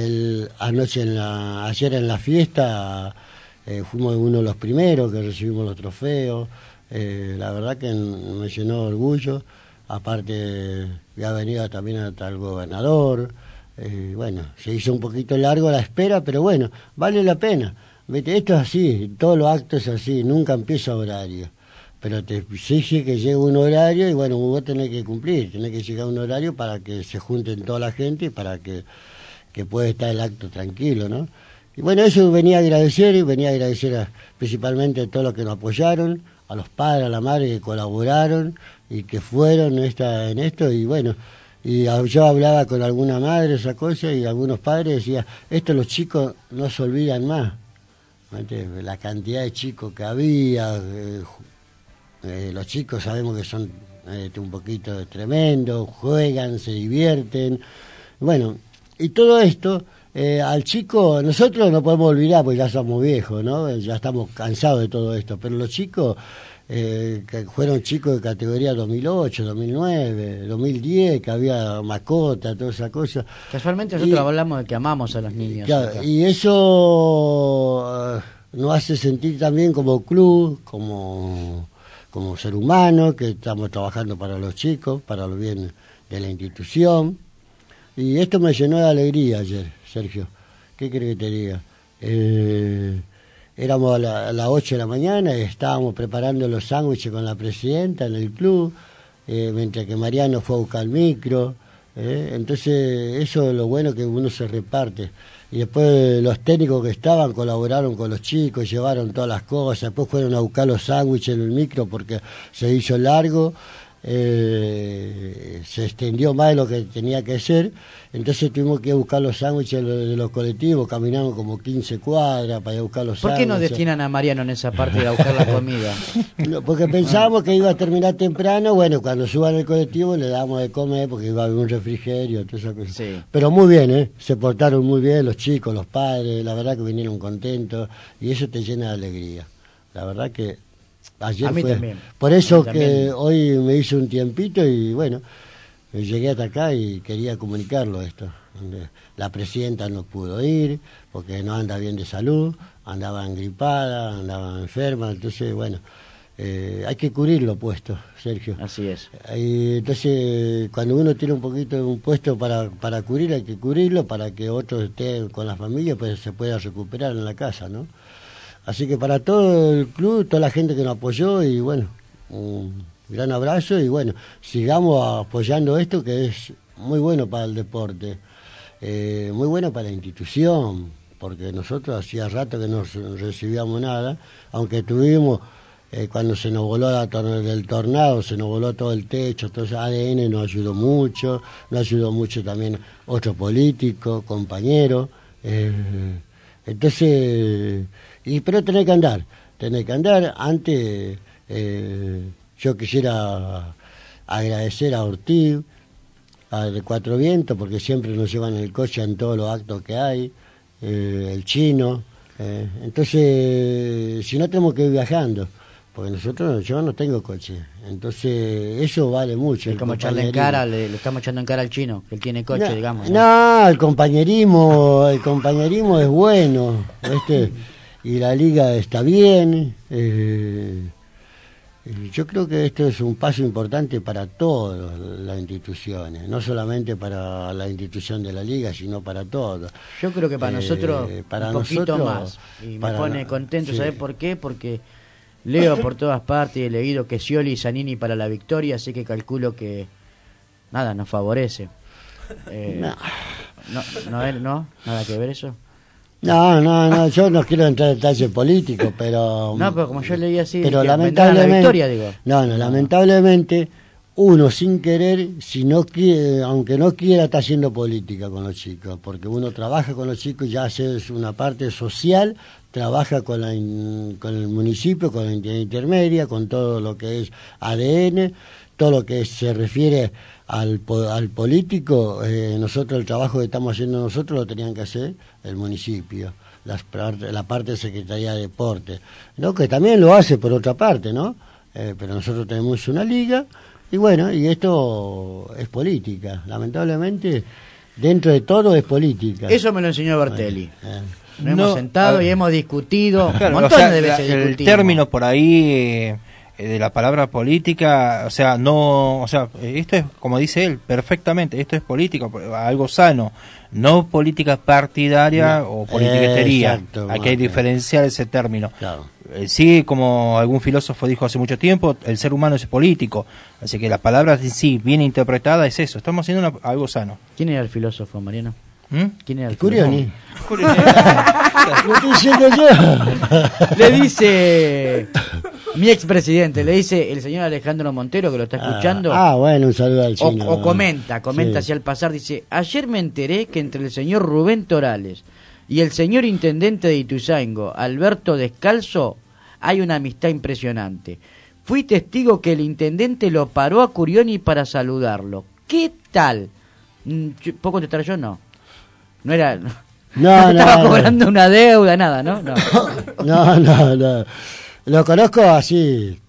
Ayer en la fiesta fuimos uno de los primeros que recibimos los trofeos. La verdad que me llenó de orgullo. Aparte había venido también hasta el gobernador. Bueno, se hizo un poquito largo la espera, pero bueno, vale la pena. ¿Viste? Esto es así, todos los actos es así, nunca empieza horario. Pero te exige que llegue un horario y bueno, vos tenés que cumplir, tenés que llegar a un horario para que se junten toda la gente y para que pueda estar el acto tranquilo, ¿no? Y bueno, eso venía a agradecer principalmente a todos los que nos apoyaron, a los padres, a la madre que colaboraron y que fueron en esto, y bueno, y yo hablaba con alguna madre esa cosa y algunos padres decían, esto los chicos no se olvidan más. La cantidad de chicos que había, los chicos sabemos que son un poquito tremendos, juegan, se divierten. Bueno, y todo esto, al chico, nosotros no podemos olvidar porque ya somos viejos, ¿no? Ya estamos cansados de todo esto, pero los chicos que fueron chicos de categoría 2008, 2009, 2010, que había mascota, toda esa cosa. Casualmente nosotros hablamos de que amamos a los niños. Claro, y eso nos hace sentir también como club, como ser humano, que estamos trabajando para los chicos, para el bien de la institución. Y esto me llenó de alegría ayer, Sergio. ¿Qué crees que te diga? Éramos a las 8 de la mañana y estábamos preparando los sándwiches con la presidenta en el club, mientras que Mariano fue a buscar el micro. Entonces, eso es lo bueno, que uno se reparte. Y después los técnicos que estaban colaboraron con los chicos, llevaron todas las cosas. Después fueron a buscar los sándwiches en el micro porque se hizo largo. Se extendió más de lo que tenía que ser, entonces tuvimos que buscar los sándwiches de los colectivos, caminamos como 15 cuadras para ir a buscar los sándwiches. ¿Por qué no destinan a Mariano en esa parte de a buscar la comida? No, porque pensábamos que iba a terminar temprano, bueno, cuando suban el colectivo le damos de comer porque iba a haber un refrigerio, toda esa cosa. Sí. Pero muy bien, se portaron muy bien los chicos, los padres, la verdad que vinieron contentos y eso te llena de alegría. La verdad que ayer a mí fue también. Por eso que también. Hoy me hice un tiempito y bueno, llegué hasta acá y quería comunicarlo esto. La presidenta no pudo ir porque no anda bien de salud, andaba engripada, andaba enferma, entonces bueno, hay que cubrirlo puesto, Sergio. Así es. Entonces, cuando uno tiene un poquito de un puesto para cubrir, hay que cubrirlo para que otro esté con la familia, pues se pueda recuperar en la casa, ¿no? Así que para todo el club, toda la gente que nos apoyó, y bueno, un gran abrazo y bueno, sigamos apoyando esto que es muy bueno para el deporte, muy bueno para la institución, porque nosotros hacía rato que no recibíamos nada, aunque tuvimos, cuando se nos voló del tornado, se nos voló todo el techo, entonces ADN nos ayudó mucho también otros políticos, compañeros, entonces... pero tenés que andar. Antes, yo quisiera agradecer a Ortiz, de Cuatro Vientos, porque siempre nos llevan el coche en todos los actos que hay, el Chino. Entonces, si no, tenemos que ir viajando, porque yo no tengo coche. Entonces, eso vale mucho. Es como echarle en cara, le estamos echando en cara al Chino, que él tiene coche, digamos. No, el compañerismo es bueno, y la liga está bien. Yo creo que esto es un paso importante para todas las instituciones, no solamente para la institución de la liga, sino para todos. Yo creo que para nosotros un poquito más. Y me pone contento, sí. ¿Sabés por qué? Porque leo por todas partes y he leído que Scioli y Zanini para la victoria, así que calculo que nada, nos favorece. Nada que ver eso. No, yo no quiero entrar en detalles políticos, pero... No, pero como yo leí así, pero lamentablemente, la victoria, digo. Lamentablemente, uno sin querer, si no quiere, aunque no quiera, está haciendo política con los chicos, porque uno trabaja con los chicos, ya hace una parte social, trabaja con el municipio, con la entidad intermedia, con todo lo que es ADN, todo lo que se refiere al político, nosotros el trabajo que estamos haciendo nosotros lo tenían que hacer el municipio, la parte de Secretaría de Deporte, ¿no? Que también lo hace por otra parte, ¿no? Pero nosotros tenemos una liga y bueno, y esto es política, lamentablemente dentro de todo es política. Eso me lo enseñó Bertelli. Nos hemos sentado y hemos discutido, claro, montones de veces el término por ahí de la palabra política, esto es, como dice él, perfectamente, esto es política, algo sano, no política partidaria o politiquetería. Exacto, hay que diferenciar ese término. Claro. Sí, como algún filósofo dijo hace mucho tiempo, el ser humano es político, así que la palabra en sí, bien interpretada, es eso, estamos haciendo algo sano. ¿Quién era el filósofo, Mariano? ¿Quién era el Curioni? Lo estoy diciendo yo. Le dice mi expresidente, le dice el señor Alejandro Montero, que lo está escuchando. Bueno, un saludo al chino. O comenta sí. Hacia el pasar, dice: ayer me enteré que entre el señor Rubén Torales y el señor intendente de Ituzaingó, Alberto Descalzo, hay una amistad impresionante. Fui testigo que el intendente lo paró a Curioni para saludarlo. ¿Qué tal? ¿Puedo contestar yo? No. No era... No estaba cobrando una deuda, nada, ¿no? No. Lo conozco así,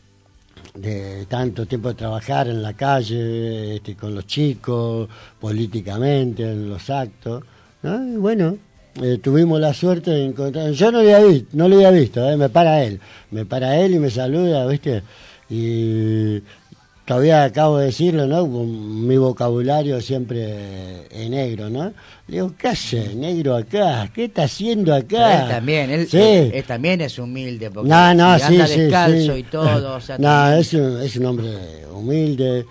de tanto tiempo de trabajar en la calle, con los chicos, políticamente, en los actos, ¿no? Y bueno, tuvimos la suerte de encontrar. Yo no le había visto, me para él y me saluda, ¿viste? Y todavía acabo de decirlo, ¿no? Mi vocabulario siempre es negro, ¿no? Le digo, ¿qué hace negro acá? ¿Qué está haciendo acá? Él también, sí. él también es humilde, porque anda descalzo sí. y todo. O sea, no, es un hombre humilde.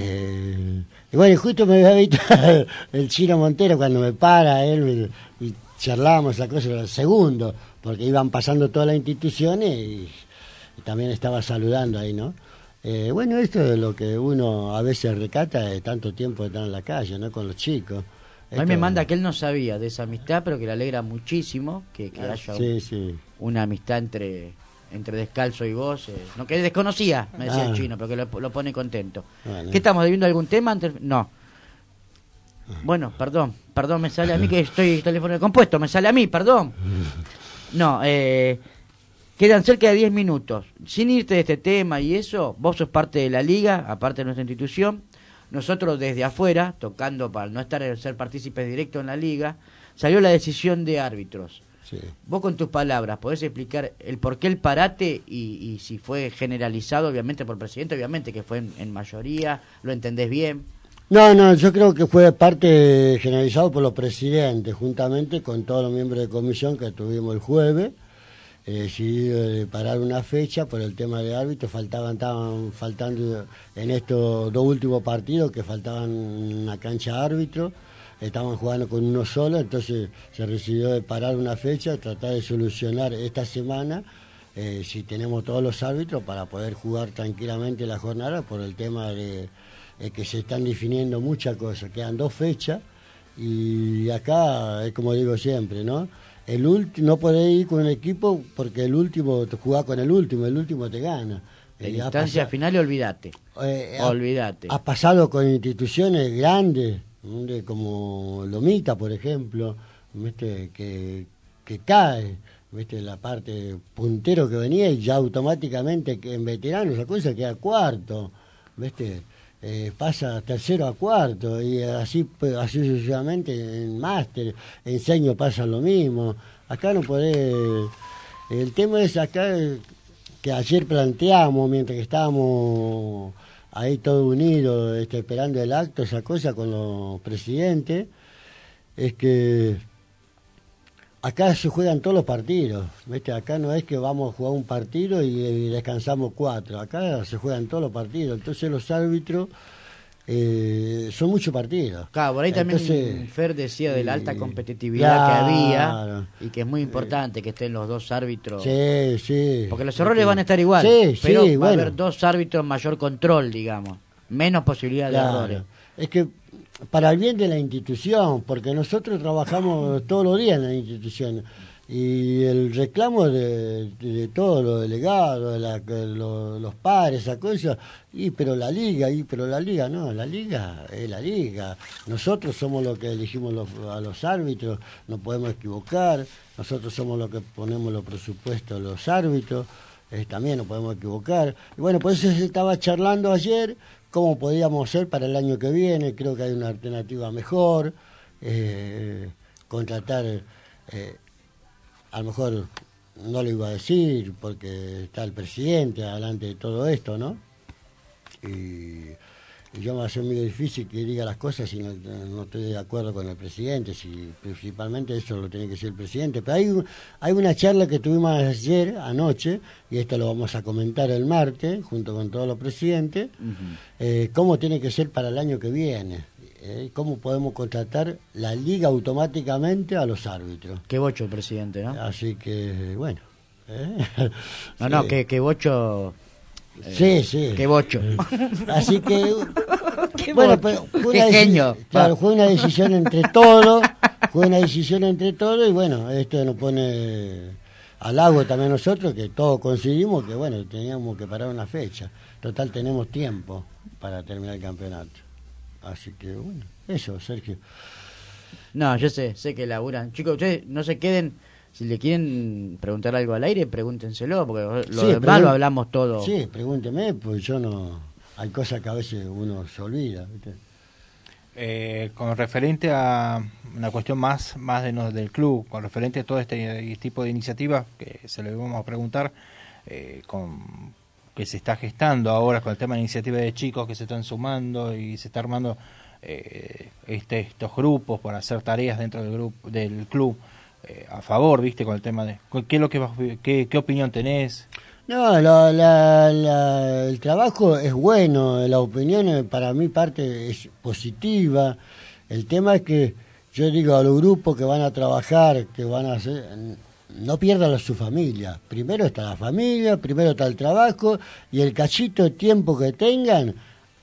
Y bueno, justo me había visto el Chino Montero cuando me para él y charlábamos esa cosa, el segundo, porque iban pasando todas las instituciones y también estaba saludando ahí, ¿no? Bueno, esto es lo que uno a veces recata de tanto tiempo de estar en la calle, ¿no? Con los chicos. A mí me manda que él no sabía de esa amistad, pero que le alegra muchísimo que haya una amistad entre Descalzo y vos. No, que desconocía, me decía el Chino, pero que lo pone contento. Bueno. ¿Qué estamos debiendo algún tema? No. Bueno, perdón, me sale a mí que estoy teléfono compuesto, me sale a mí, perdón. No, quedan cerca de 10 minutos. Sin irte de este tema y eso, vos sos parte de la liga, aparte de nuestra institución. Nosotros desde afuera, tocando para no ser partícipes directos en la liga, salió la decisión de árbitros. Sí. Vos con tus palabras, ¿podés explicar el por qué el parate y si fue generalizado, obviamente por el presidente, obviamente que fue en mayoría, lo entendés bien? No, yo creo que fue parte generalizado por los presidentes, juntamente con todos los miembros de comisión que tuvimos el jueves. Decidido parar una fecha por el tema de árbitros, estaban faltando en estos dos últimos partidos que faltaban una cancha de árbitro, estaban jugando con uno solo, entonces se decidió de parar una fecha, tratar de solucionar esta semana si tenemos todos los árbitros para poder jugar tranquilamente la jornada por el tema de que se están definiendo muchas cosas, quedan 2 fechas y acá es como digo siempre, ¿no? No podés ir con un equipo porque el último te jugás con el último te gana. En instancia final olvídate. Olvídate. Ha pasado con instituciones grandes, como Lomita, por ejemplo, ¿viste? Que cae, ¿viste? La parte puntero que venía y ya automáticamente que en veteranos esa cosa queda cuarto, ¿viste? Pasa tercero a cuarto y así sucesivamente en máster, en senior pasa lo mismo. Acá no podés. El tema es acá que ayer planteamos, mientras que estábamos ahí todos unidos esperando el acto, esa cosa con los presidentes, es que acá se juegan todos los partidos, ¿viste? Acá no es que vamos a jugar un partido y descansamos 4, acá se juegan todos los partidos, entonces los árbitros son muchos partidos. Claro, por ahí entonces, también Fer decía de la alta competitividad que había y que es muy importante que estén los 2 árbitros. Sí. Porque los errores van a estar igual, pero va a haber 2 árbitros mayor control, digamos, menos posibilidad de errores. Es que para el bien de la institución, porque nosotros trabajamos todos los días en la institución y el reclamo de todos los delegados, los padres, esa cosa, pero la liga, no, la liga es la liga. Nosotros somos los que elegimos a los árbitros, no podemos equivocar, nosotros somos los que ponemos los presupuestos a los árbitros, también no podemos equivocar. Y bueno, por eso se estaba charlando ayer cómo podíamos hacer para el año que viene. Creo que hay una alternativa mejor, contratar, a lo mejor no lo iba a decir porque está el presidente adelante de todo esto, ¿no? Y yo me va a ser muy difícil que diga las cosas si no estoy de acuerdo con el presidente, si principalmente eso lo tiene que ser el presidente. Pero hay una charla que tuvimos anoche, y esto lo vamos a comentar el martes, junto con todos los presidentes, cómo tiene que ser para el año que viene, cómo podemos contratar la liga automáticamente a los árbitros. Qué bocho el presidente, ¿no? Así que, bueno. No, que bocho... Sí. Qué bocho. Así que qué bueno, bocho. Pero qué genio. Claro, fue una decisión entre todos Fue una decisión entre todos y bueno, esto nos pone al agua también nosotros, que todos coincidimos que bueno, teníamos que parar una fecha. Total, tenemos tiempo para terminar el campeonato. Así que bueno, eso, Sergio. No, yo sé que laburan. Chicos, ustedes no se queden, si le quieren preguntar algo al aire, pregúntenselo, porque lo demás lo hablamos todo. Sí, pregúnteme, pues yo no... Hay cosas que a veces uno se olvida, ¿viste? Con referente a una cuestión más del club, con referente a todo este tipo de iniciativas que se le vamos a preguntar, que se está gestando ahora con el tema de iniciativa de chicos que se están sumando y se está armando estos grupos para hacer tareas dentro del club a favor, viste, con el tema de qué es lo que qué opinión tenés. No, el trabajo es bueno, la opinión para mi parte es positiva. El tema es que yo digo a los grupos que van a trabajar, que van a hacer, no pierdan a su familia. Primero está la familia, primero está el trabajo y el cachito de tiempo que tengan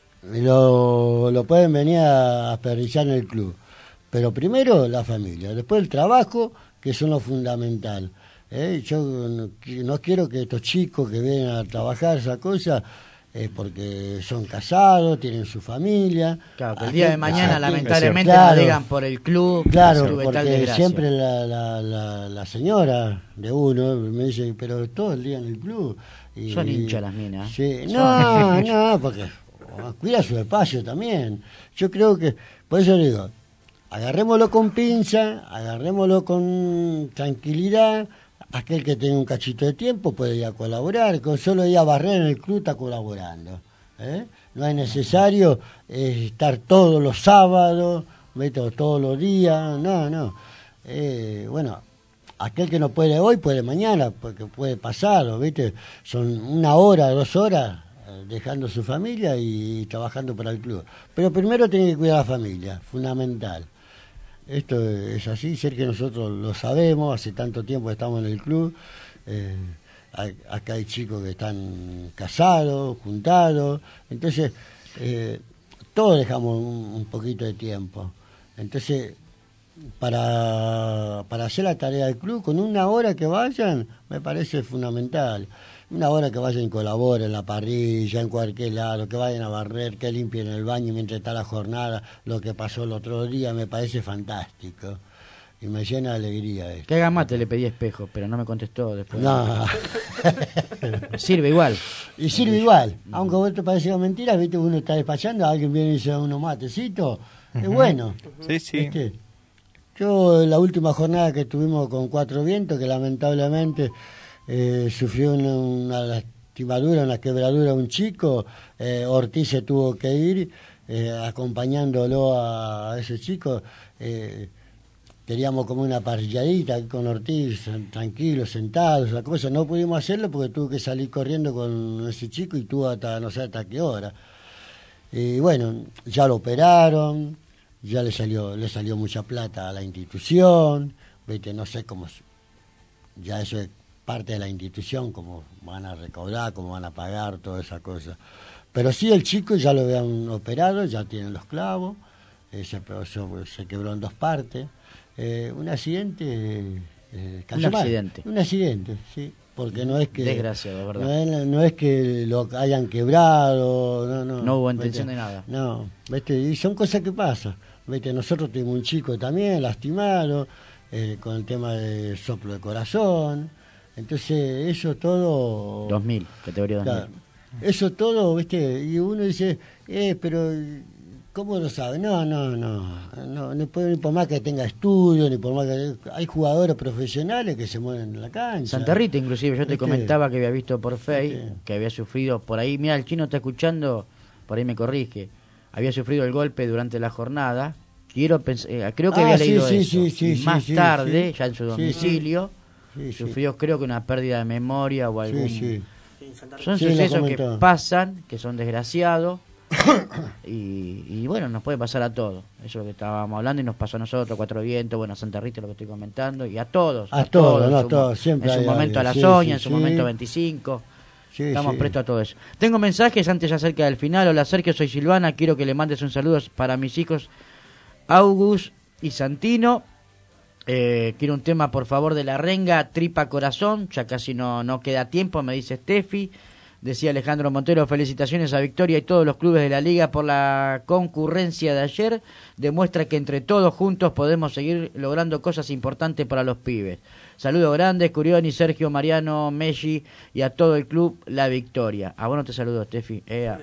lo pueden venir a desperdiciar en el club. Pero primero la familia, después el trabajo, que son lo fundamental. Yo no quiero que estos chicos que vienen a trabajar esa cosa porque son casados, tienen su familia. Claro, que el día de mañana lamentablemente no digan por el club. Claro, porque siempre la señora de uno me dice, pero todo el día en el club. Y, son hinchas las minas. Sí, no, porque cuida su espacio también. Yo creo que, por eso digo, agarrémoslo con pinza, agarrémoslo con tranquilidad. Aquel que tenga un cachito de tiempo puede ir a colaborar, con solo ir a barrer en el club está colaborando. No es necesario estar todos los sábados, o todos los días, no. Bueno, aquel que no puede hoy puede mañana, porque puede pasar, ¿viste? Son 1 hora, 2 horas dejando su familia y trabajando para el club. Pero primero tiene que cuidar a la familia, fundamental. Esto es así, Sergio, nosotros lo sabemos, hace tanto tiempo que estamos en el club, acá hay chicos que están casados, juntados, entonces todos dejamos un poquito de tiempo. Entonces, para hacer la tarea del club, con 1 hora que vayan, me parece fundamental. 1 hora que vayan y colaboren en la parrilla, en cualquier lado, que vayan a barrer, que limpien el baño mientras está la jornada, lo que pasó el otro día, me parece fantástico. Y me llena de alegría esto. Que haga mate, le pedí Espejo, pero no me contestó después. No. Sirve igual. Y sirve igual. Aunque vos te parezca mentira, viste, uno está despachando, alguien viene y dice unos matecitos, es bueno. Sí. ¿Viste? Yo, la última jornada que estuvimos con 4 vientos, que lamentablemente sufrió una lastimadura, una quebradura un chico, Ortiz se tuvo que ir acompañándolo a ese chico. Queríamos como una parrilladita con Ortiz, tranquilos, sentados, esa cosa. No pudimos hacerlo porque tuve que salir corriendo con ese chico y tuvo hasta no sé hasta qué hora. Y bueno, ya lo operaron, ya le salió mucha plata a la institución, ¿viste? No sé cómo, ya eso es parte de la institución, cómo van a recaudar, cómo van a pagar, toda esa cosa. Pero sí, el chico ya lo habían operado, ya tienen los clavos, se quebró en 2 partes. Un accidente. Un accidente, sí. Porque no es que. Desgraciado, ¿verdad? No es que lo hayan quebrado, no. No hubo intención de nada. No, ¿viste? Y son cosas que pasan. ¿Viste? Nosotros tuvimos un chico también lastimado, con el tema de soplo de corazón. Entonces, eso todo. 2000, categoría 2000. Claro, eso todo, ¿viste? Y uno dice, pero. ¿Cómo lo sabe? No, ni por más que tenga estudio, ni por más que... Hay jugadores profesionales que se mueven en la cancha. Santa Rita, inclusive, yo te comentaba que había visto por Face, que había sufrido por ahí, mira, el chino está escuchando, por ahí me corrige, había sufrido el golpe durante la jornada, creo que había leído eso, y más tarde, ya en su domicilio, sufrió creo que una pérdida de memoria o algún... Son sucesos que pasan, que son desgraciados, y bueno, nos puede pasar a todos. Eso es lo que estábamos hablando y nos pasó a nosotros, 4 vientos, bueno, a Santa Rita, lo que estoy comentando, y a todos. Siempre en su momento a la Soña, en su momento 25. Estamos prestos a todo eso. Tengo mensajes antes ya cerca del final. Hola Sergio, soy Silvana, quiero que le mandes un saludo para mis hijos August y Santino. Quiero un tema, por favor, de La Renga, Tripa Corazón. Ya casi no queda tiempo, me dice Steffi. Decía Alejandro Montero, felicitaciones a Victoria y todos los clubes de la Liga por la concurrencia de ayer. Demuestra que entre todos juntos podemos seguir logrando cosas importantes para los pibes. Saludos grandes, Curioni, Sergio, Mariano, Messi y a todo el club La Victoria. Ah, bueno, te saludo, Steffi.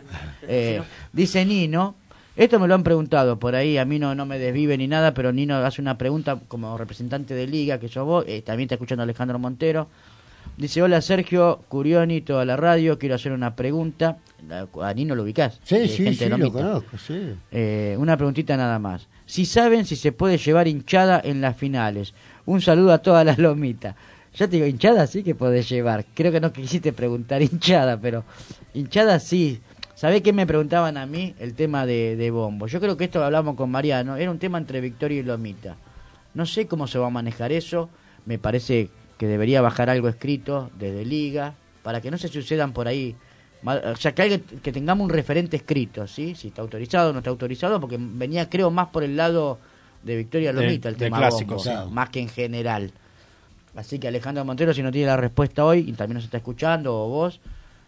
Dice Nino, esto me lo han preguntado por ahí, a mí no me desvive ni nada, pero Nino hace una pregunta como representante de Liga, que sos vos, también está escuchando Alejandro Montero. Dice, hola Sergio, Curioni, toda la radio, quiero hacer una pregunta. A Nino lo ubicás. Sí, lo conozco, sí. Una preguntita nada más. Si saben si se puede llevar hinchada en las finales. Un saludo a todas las lomitas. Ya te digo, hinchada sí que podés llevar. Creo que no quisiste preguntar hinchada, pero hinchada sí. ¿Sabés qué me preguntaban a mí? El tema de bombo. Yo creo que esto lo hablamos con Mariano. Era un tema entre Victoria y Lomita. No sé cómo se va a manejar eso. Me parece que debería bajar algo escrito desde Liga para que no se sucedan por ahí. O sea, que tengamos un referente escrito, ¿sí? Si está autorizado o no está autorizado, porque venía, creo, más por el lado de Victoria Lomita, el tema clásico, bombo, sí. Más que en general. Así que Alejandro Montero, si no tiene la respuesta hoy, y también nos está escuchando, o vos,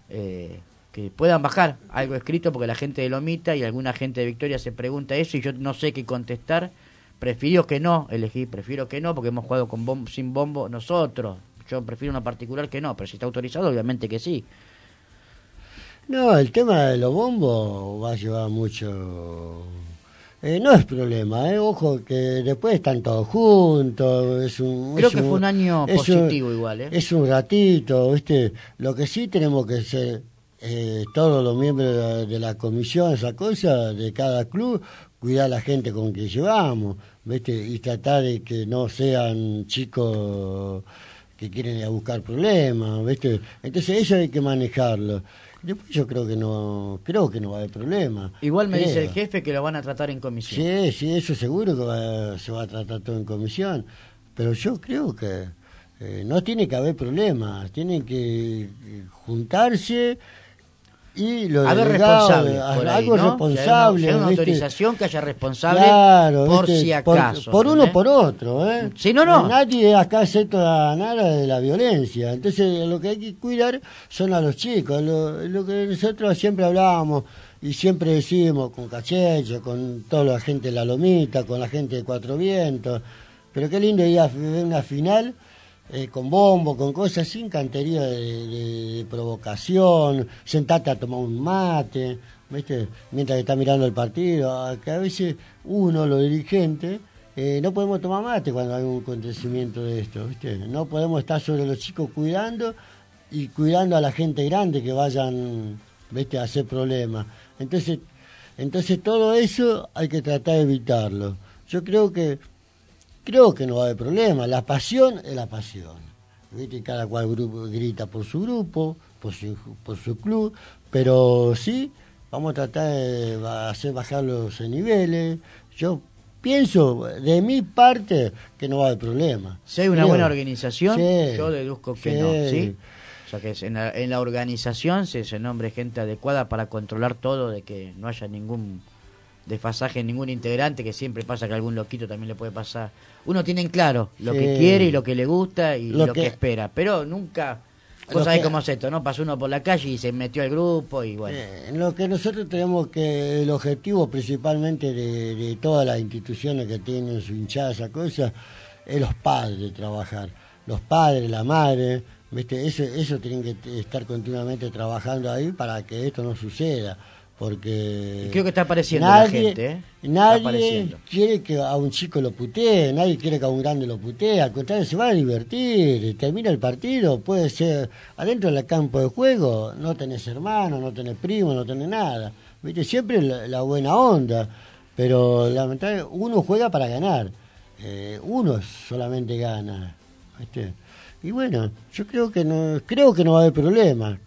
que puedan bajar algo escrito, porque la gente de Lomita y alguna gente de Victoria se pregunta eso, y yo no sé qué contestar. Prefiero que no, porque hemos jugado con bombo, sin bombo nosotros. Yo prefiero una particular que no, pero si está autorizado, obviamente que sí. No, el tema de los bombos va a llevar mucho. No es problema, ojo, que después están todos juntos. Creo que fue un año positivo igual. Es un ratito, ¿viste? Lo que sí tenemos que ser todos los miembros de la comisión, esa cosa, de cada club, cuidar a la gente con que llevamos, ¿viste? Y tratar de que no sean chicos que quieren ir a buscar problemas, ¿viste? Entonces eso hay que manejarlo. Después yo creo que no va a haber problema. Igual me dice el jefe que lo van a tratar en comisión. Sí, eso seguro que se va a tratar todo en comisión. Pero yo creo que no tiene que haber problemas. Tienen que juntarse y lo haber delegado, responsable por ahí, algo ¿no? responsable. Que haya una ¿viste? autorización que haya responsable, claro, por ¿viste? si acaso. Por uno por otro, ¿eh? Si no. Nadie acá acepta nada de la violencia. Entonces lo que hay que cuidar son a los chicos. Lo que nosotros siempre hablábamos y siempre decimos con Cachecho, con toda la gente de La Lomita, con la gente de Cuatro Vientos. Pero qué lindo ir a ver una final con bombo, con cosas sin cantería de provocación, sentarte a tomar un mate, ¿viste? Mientras está mirando el partido, que a veces uno, los dirigentes, no podemos tomar mate cuando hay un acontecimiento de esto, ¿viste? No podemos estar sobre los chicos cuidando a la gente grande que vayan, ¿viste?, a hacer problemas. Entonces todo eso hay que tratar de evitarlo. Yo creo que no va a haber problema. La pasión es la pasión. ¿Viste? Cada cual grita por su grupo, por su club, pero sí, vamos a tratar de hacer bajar los niveles. Yo pienso, de mi parte, que no va a haber problema. Si hay una buena organización, sí, yo deduzco que no, ¿sí? O sea, que en la organización se nombre gente adecuada para controlar todo, de que no haya ningún desfasaje en ningún integrante, que siempre pasa que a algún loquito también le puede pasar. Uno tiene en claro lo que quiere y lo que le gusta y lo que espera, pero nunca, vos sabés cómo es esto, ¿no? Pasó uno por la calle y se metió al grupo y bueno. Lo que nosotros tenemos que, el objetivo principalmente de todas las instituciones que tienen su hinchada, esa cosa, es los padres trabajar, los padres, la madre, ¿viste? Eso tienen que estar continuamente trabajando ahí para que esto no suceda. Porque creo que está apareciendo la gente, nadie quiere que a un chico lo putee, nadie quiere que a un grande lo putee, al contrario, se va a divertir, termina el partido, puede ser adentro del campo de juego, no tenés hermano, no tenés primo, no tenés nada, ¿viste? Siempre la buena onda, pero lamentablemente uno juega para ganar, uno solamente gana, ¿viste? Y bueno, yo creo que no va a haber problema,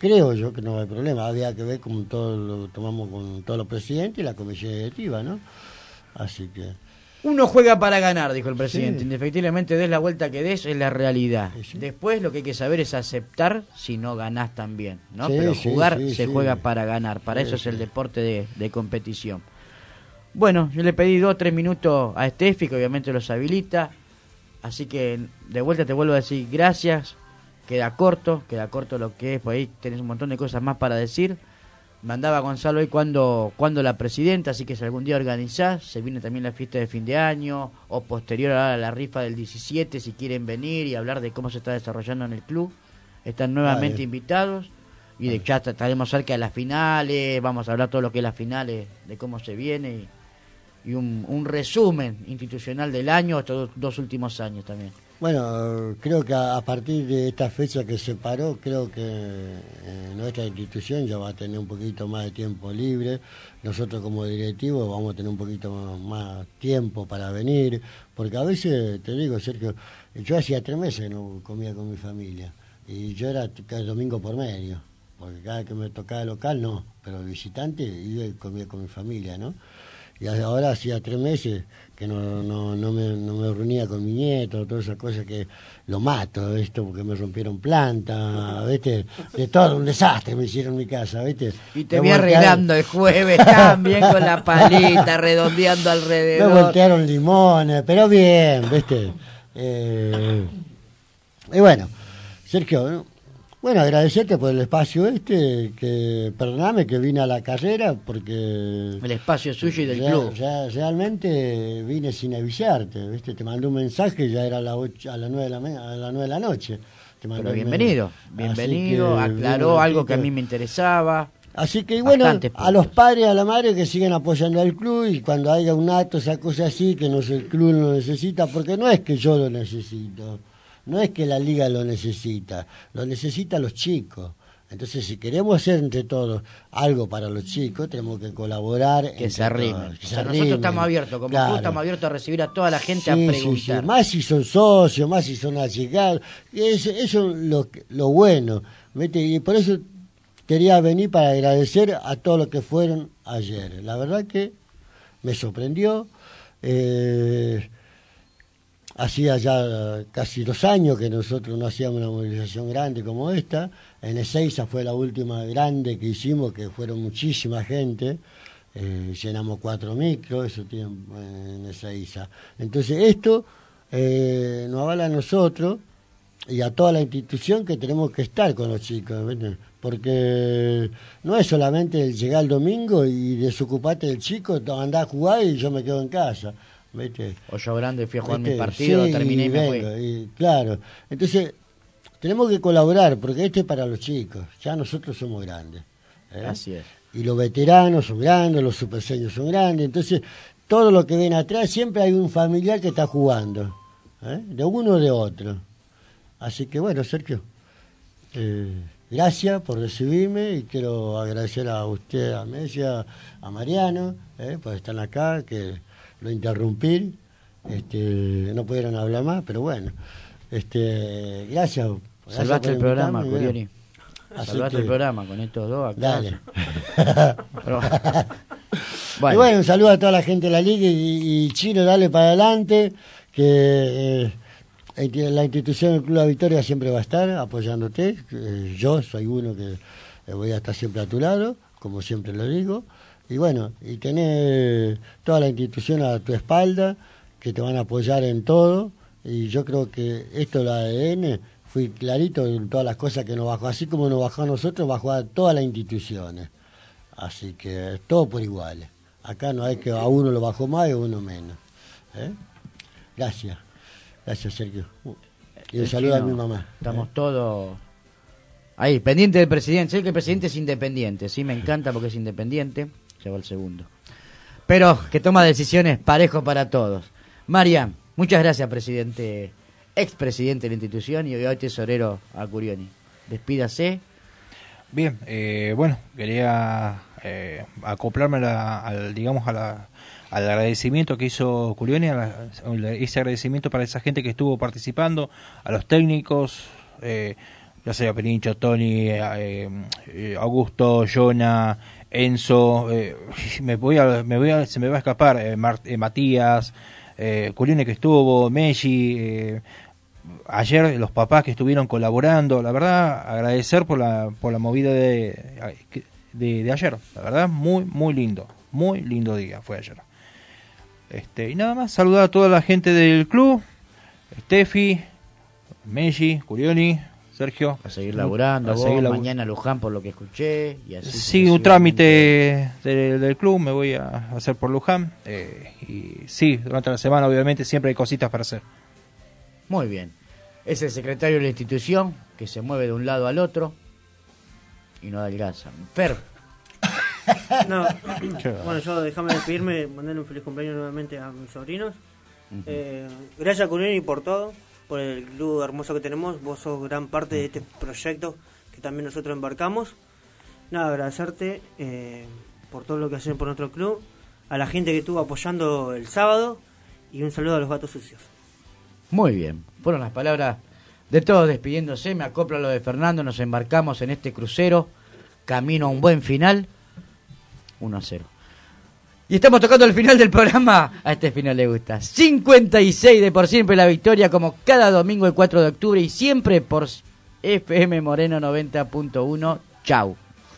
había que ver cómo todo lo tomamos con todos los presidentes y la comisión directiva, ¿no? Así que uno juega para ganar, dijo el presidente. Sí. Indefectiblemente des la vuelta que des, es la realidad. Sí. Después lo que hay que saber es aceptar si no ganás también, ¿no? Sí, pero jugar se juega para ganar, para eso es el deporte de competición. Bueno, yo le pedí 2 o 3 minutos a Steffi, que obviamente los habilita. Así que de vuelta te vuelvo a decir gracias. Queda corto lo que es, por ahí tenés un montón de cosas más para decir. Mandaba Gonzalo hoy cuando la presidenta, así que si algún día organizás, se viene también la fiesta de fin de año, o posterior a la rifa del 17, si quieren venir y hablar de cómo se está desarrollando en el club, están nuevamente invitados, y ya estaremos cerca de las finales, vamos a hablar todo lo que es las finales, de cómo se viene, y un resumen institucional del año, estos 2 últimos años también. Bueno, creo que a partir de esta fecha que se paró, creo que nuestra institución ya va a tener un poquito más de tiempo libre. Nosotros como directivos vamos a tener un poquito más tiempo para venir, porque a veces, te digo, Sergio, yo hacía 3 meses que no comía con mi familia, y yo era cada domingo por medio, porque cada que me tocaba local no, pero visitante iba y comía con mi familia, ¿no? Y ahora hacía 3 meses que no me reunía con mi nieto, todas esas cosas que lo mato, esto porque me rompieron planta, ¿viste? De todo un desastre me hicieron en mi casa, ¿viste? Y te vi arreglando el jueves también con la palita, redondeando alrededor. Me voltearon limones, pero bien, ¿viste? Y bueno, Sergio, ¿no? Bueno, agradecerte por el espacio que perdóname que vine a la carrera porque... El espacio suyo y del club. Realmente vine sin avisarte, ¿viste? Te mandé un mensaje, ya era a las 9 de la noche. Pero bienvenido, aclaró algo que a mí me interesaba. Así que bueno, a los padres, a la madre que sigan apoyando al club, y cuando haya un acto, esa cosa así, que el club lo necesita, porque no es que yo lo necesito. No es que la liga lo necesitan los chicos. Entonces, si queremos hacer entre todos algo para los chicos, tenemos que colaborar. Que se arrimen. Nosotros estamos abiertos, como club estamos abiertos a recibir a toda la gente a preguntar. Sí. Más si son socios, más si son allegados. Eso es lo bueno. ¿Viste? Y por eso quería venir para agradecer a todos los que fueron ayer. La verdad que me sorprendió. Hacía ya casi 2 años que nosotros no hacíamos una movilización grande como esta. En Ezeiza fue la última grande que hicimos, que fueron muchísima gente. Llenamos 4 micros, eso tiene en Ezeiza. Entonces esto nos avala a nosotros y a toda la institución que tenemos que estar con los chicos, ¿verdad? Porque no es solamente el llegar el domingo y desocuparte del chico, andar a jugar y yo me quedo en casa. ¿Viste? O yo grande fui a jugar mi partido, terminé y me fui. Claro, entonces tenemos que colaborar porque es para los chicos, ya nosotros somos grandes. Así es. Y los veteranos son grandes, los superseños son grandes, entonces todo lo que ven atrás siempre hay un familiar que está jugando, de uno o de otro. Así que bueno, Sergio, gracias por recibirme y quiero agradecer a usted, a Messi, a Mariano, por estar acá, que lo interrumpí, no pudieron hablar más, pero bueno, gracias. Salvaste el programa, Curioni. Salvaste el programa con estos dos acá. Dale. Bueno. Y bueno, un saludo a toda la gente de la liga y Chino, dale para adelante, que la institución del Club La Victoria siempre va a estar apoyándote. Yo soy uno que voy a estar siempre a tu lado, como siempre lo digo. Y bueno, y tener toda la institución a tu espalda, que te van a apoyar en todo. Y yo creo que esto, la ADN, fui clarito en todas las cosas que nos bajó. Así como nos bajó a nosotros, bajó a todas las instituciones. Así que todo por iguales. Acá no hay que a uno lo bajó más y a uno menos. Gracias. Gracias, Sergio. Y un saludo a mi mamá. Estamos todos ahí, pendiente del presidente. Sé que el presidente es independiente, sí, me encanta porque es independiente. Lleva el segundo. Pero que toma decisiones parejo para todos. Marian, muchas gracias, presidente, expresidente de la institución y hoy tesorero a Curioni. Despídase. Bien, bueno, quería acoplarme al agradecimiento que hizo Curioni, ese agradecimiento para esa gente que estuvo participando, a los técnicos, ya sea Perincho, Tony, Augusto, Jonah, Enzo, se me va a escapar, Matías, Curioni que estuvo, Messi, ayer los papás que estuvieron colaborando, la verdad, agradecer por la movida de ayer, la verdad, muy lindo día fue ayer. Y nada más, saludar a toda la gente del club, Steffi, Meji, Curioni, Sergio. A seguir laburando, mañana Luján por lo que escuché. Y así sí, un trámite del club me voy a hacer por Luján. Y sí, durante la semana obviamente siempre hay cositas para hacer. Muy bien. Es el secretario de la institución que se mueve de un lado al otro y no adelgaza. Fer. No, bueno, yo déjame despedirme, mandarle un feliz cumpleaños nuevamente a mis sobrinos. Gracias, Curioni, por todo, por el club hermoso que tenemos. Vos sos gran parte de este proyecto que también nosotros embarcamos. Nada, agradecerte por todo lo que hacen por nuestro club, a la gente que estuvo apoyando el sábado y un saludo a los gatos sucios. Muy bien, fueron las palabras de todos despidiéndose. Me acoplo a lo de Fernando, nos embarcamos en este crucero, camino a un buen final, 1-0. Y estamos tocando el final del programa. A este final le gusta 56 de Por Siempre la Victoria, como cada domingo el 4 de octubre, y siempre por FM Moreno 90.1. Chau.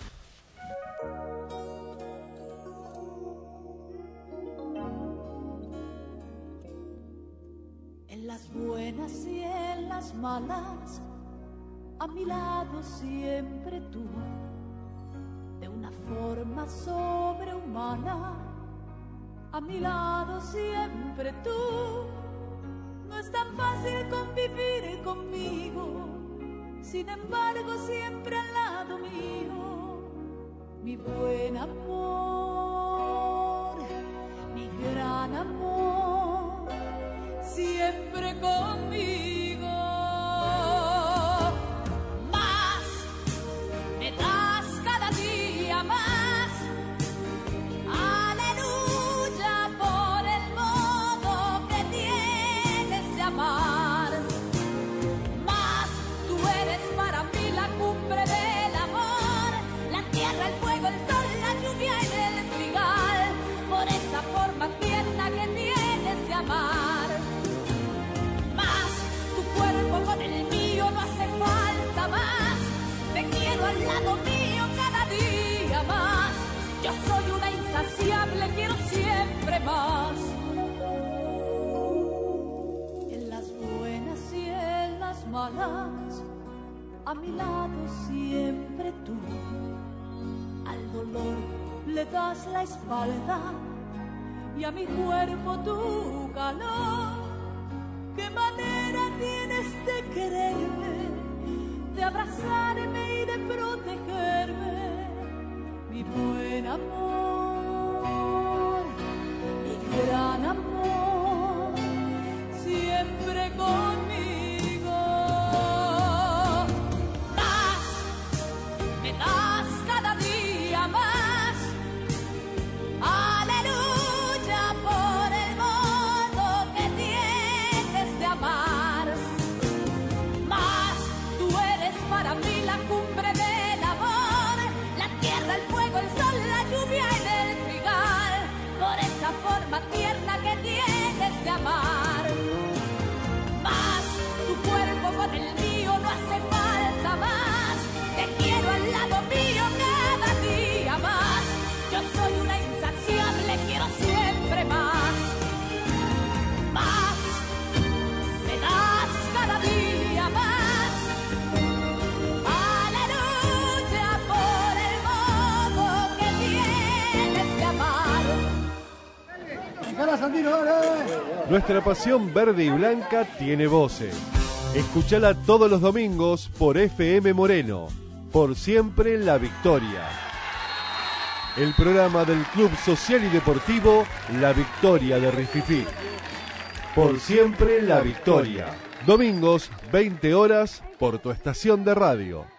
En las buenas y en las malas, a mi lado siempre tú, de una forma sobrehumana. A mi lado siempre tú. No es tan fácil convivir conmigo, sin embargo siempre al lado mío. Mi buen amor, mi gran amor, siempre conmigo. Más me das cada día más. Más tú eres para mí la cumbre del amor, la tierra, el fuego, el sol, la lluvia y el trigal, por esa forma tierna que tienes de amar. Más tu cuerpo con el mío no hace falta más, te quiero al lado mío cada día más. Yo soy una insaciable, quiero siempre más. Malas, a mi lado siempre tú. Al dolor le das la espalda y a mi cuerpo tu calor. Qué manera tienes de quererme, de abrazarme y de protegerme. Mi buen amor, mi gran amor, siempre conmigo. Cada día más, aleluya por el modo que tienes de amar. Más tú eres para mí la cumbre del amor, la tierra, el fuego, el sol, la lluvia y el trigal, por esa forma tierna que tienes de amar. Más tu cuerpo con el mío no hace falta más, te quiero al lado mío cada día más. Yo soy una insaciable, quiero siempre más. Más me das cada día más. Aleluya por el modo que tienes de amar. Nuestra pasión verde y blanca tiene voces. Escúchala todos los domingos por FM Moreno. Por Siempre la Victoria. El programa del Club Social y Deportivo La Victoria de Rififí. Por Siempre la Victoria. Domingos, 20 horas, por tu estación de radio.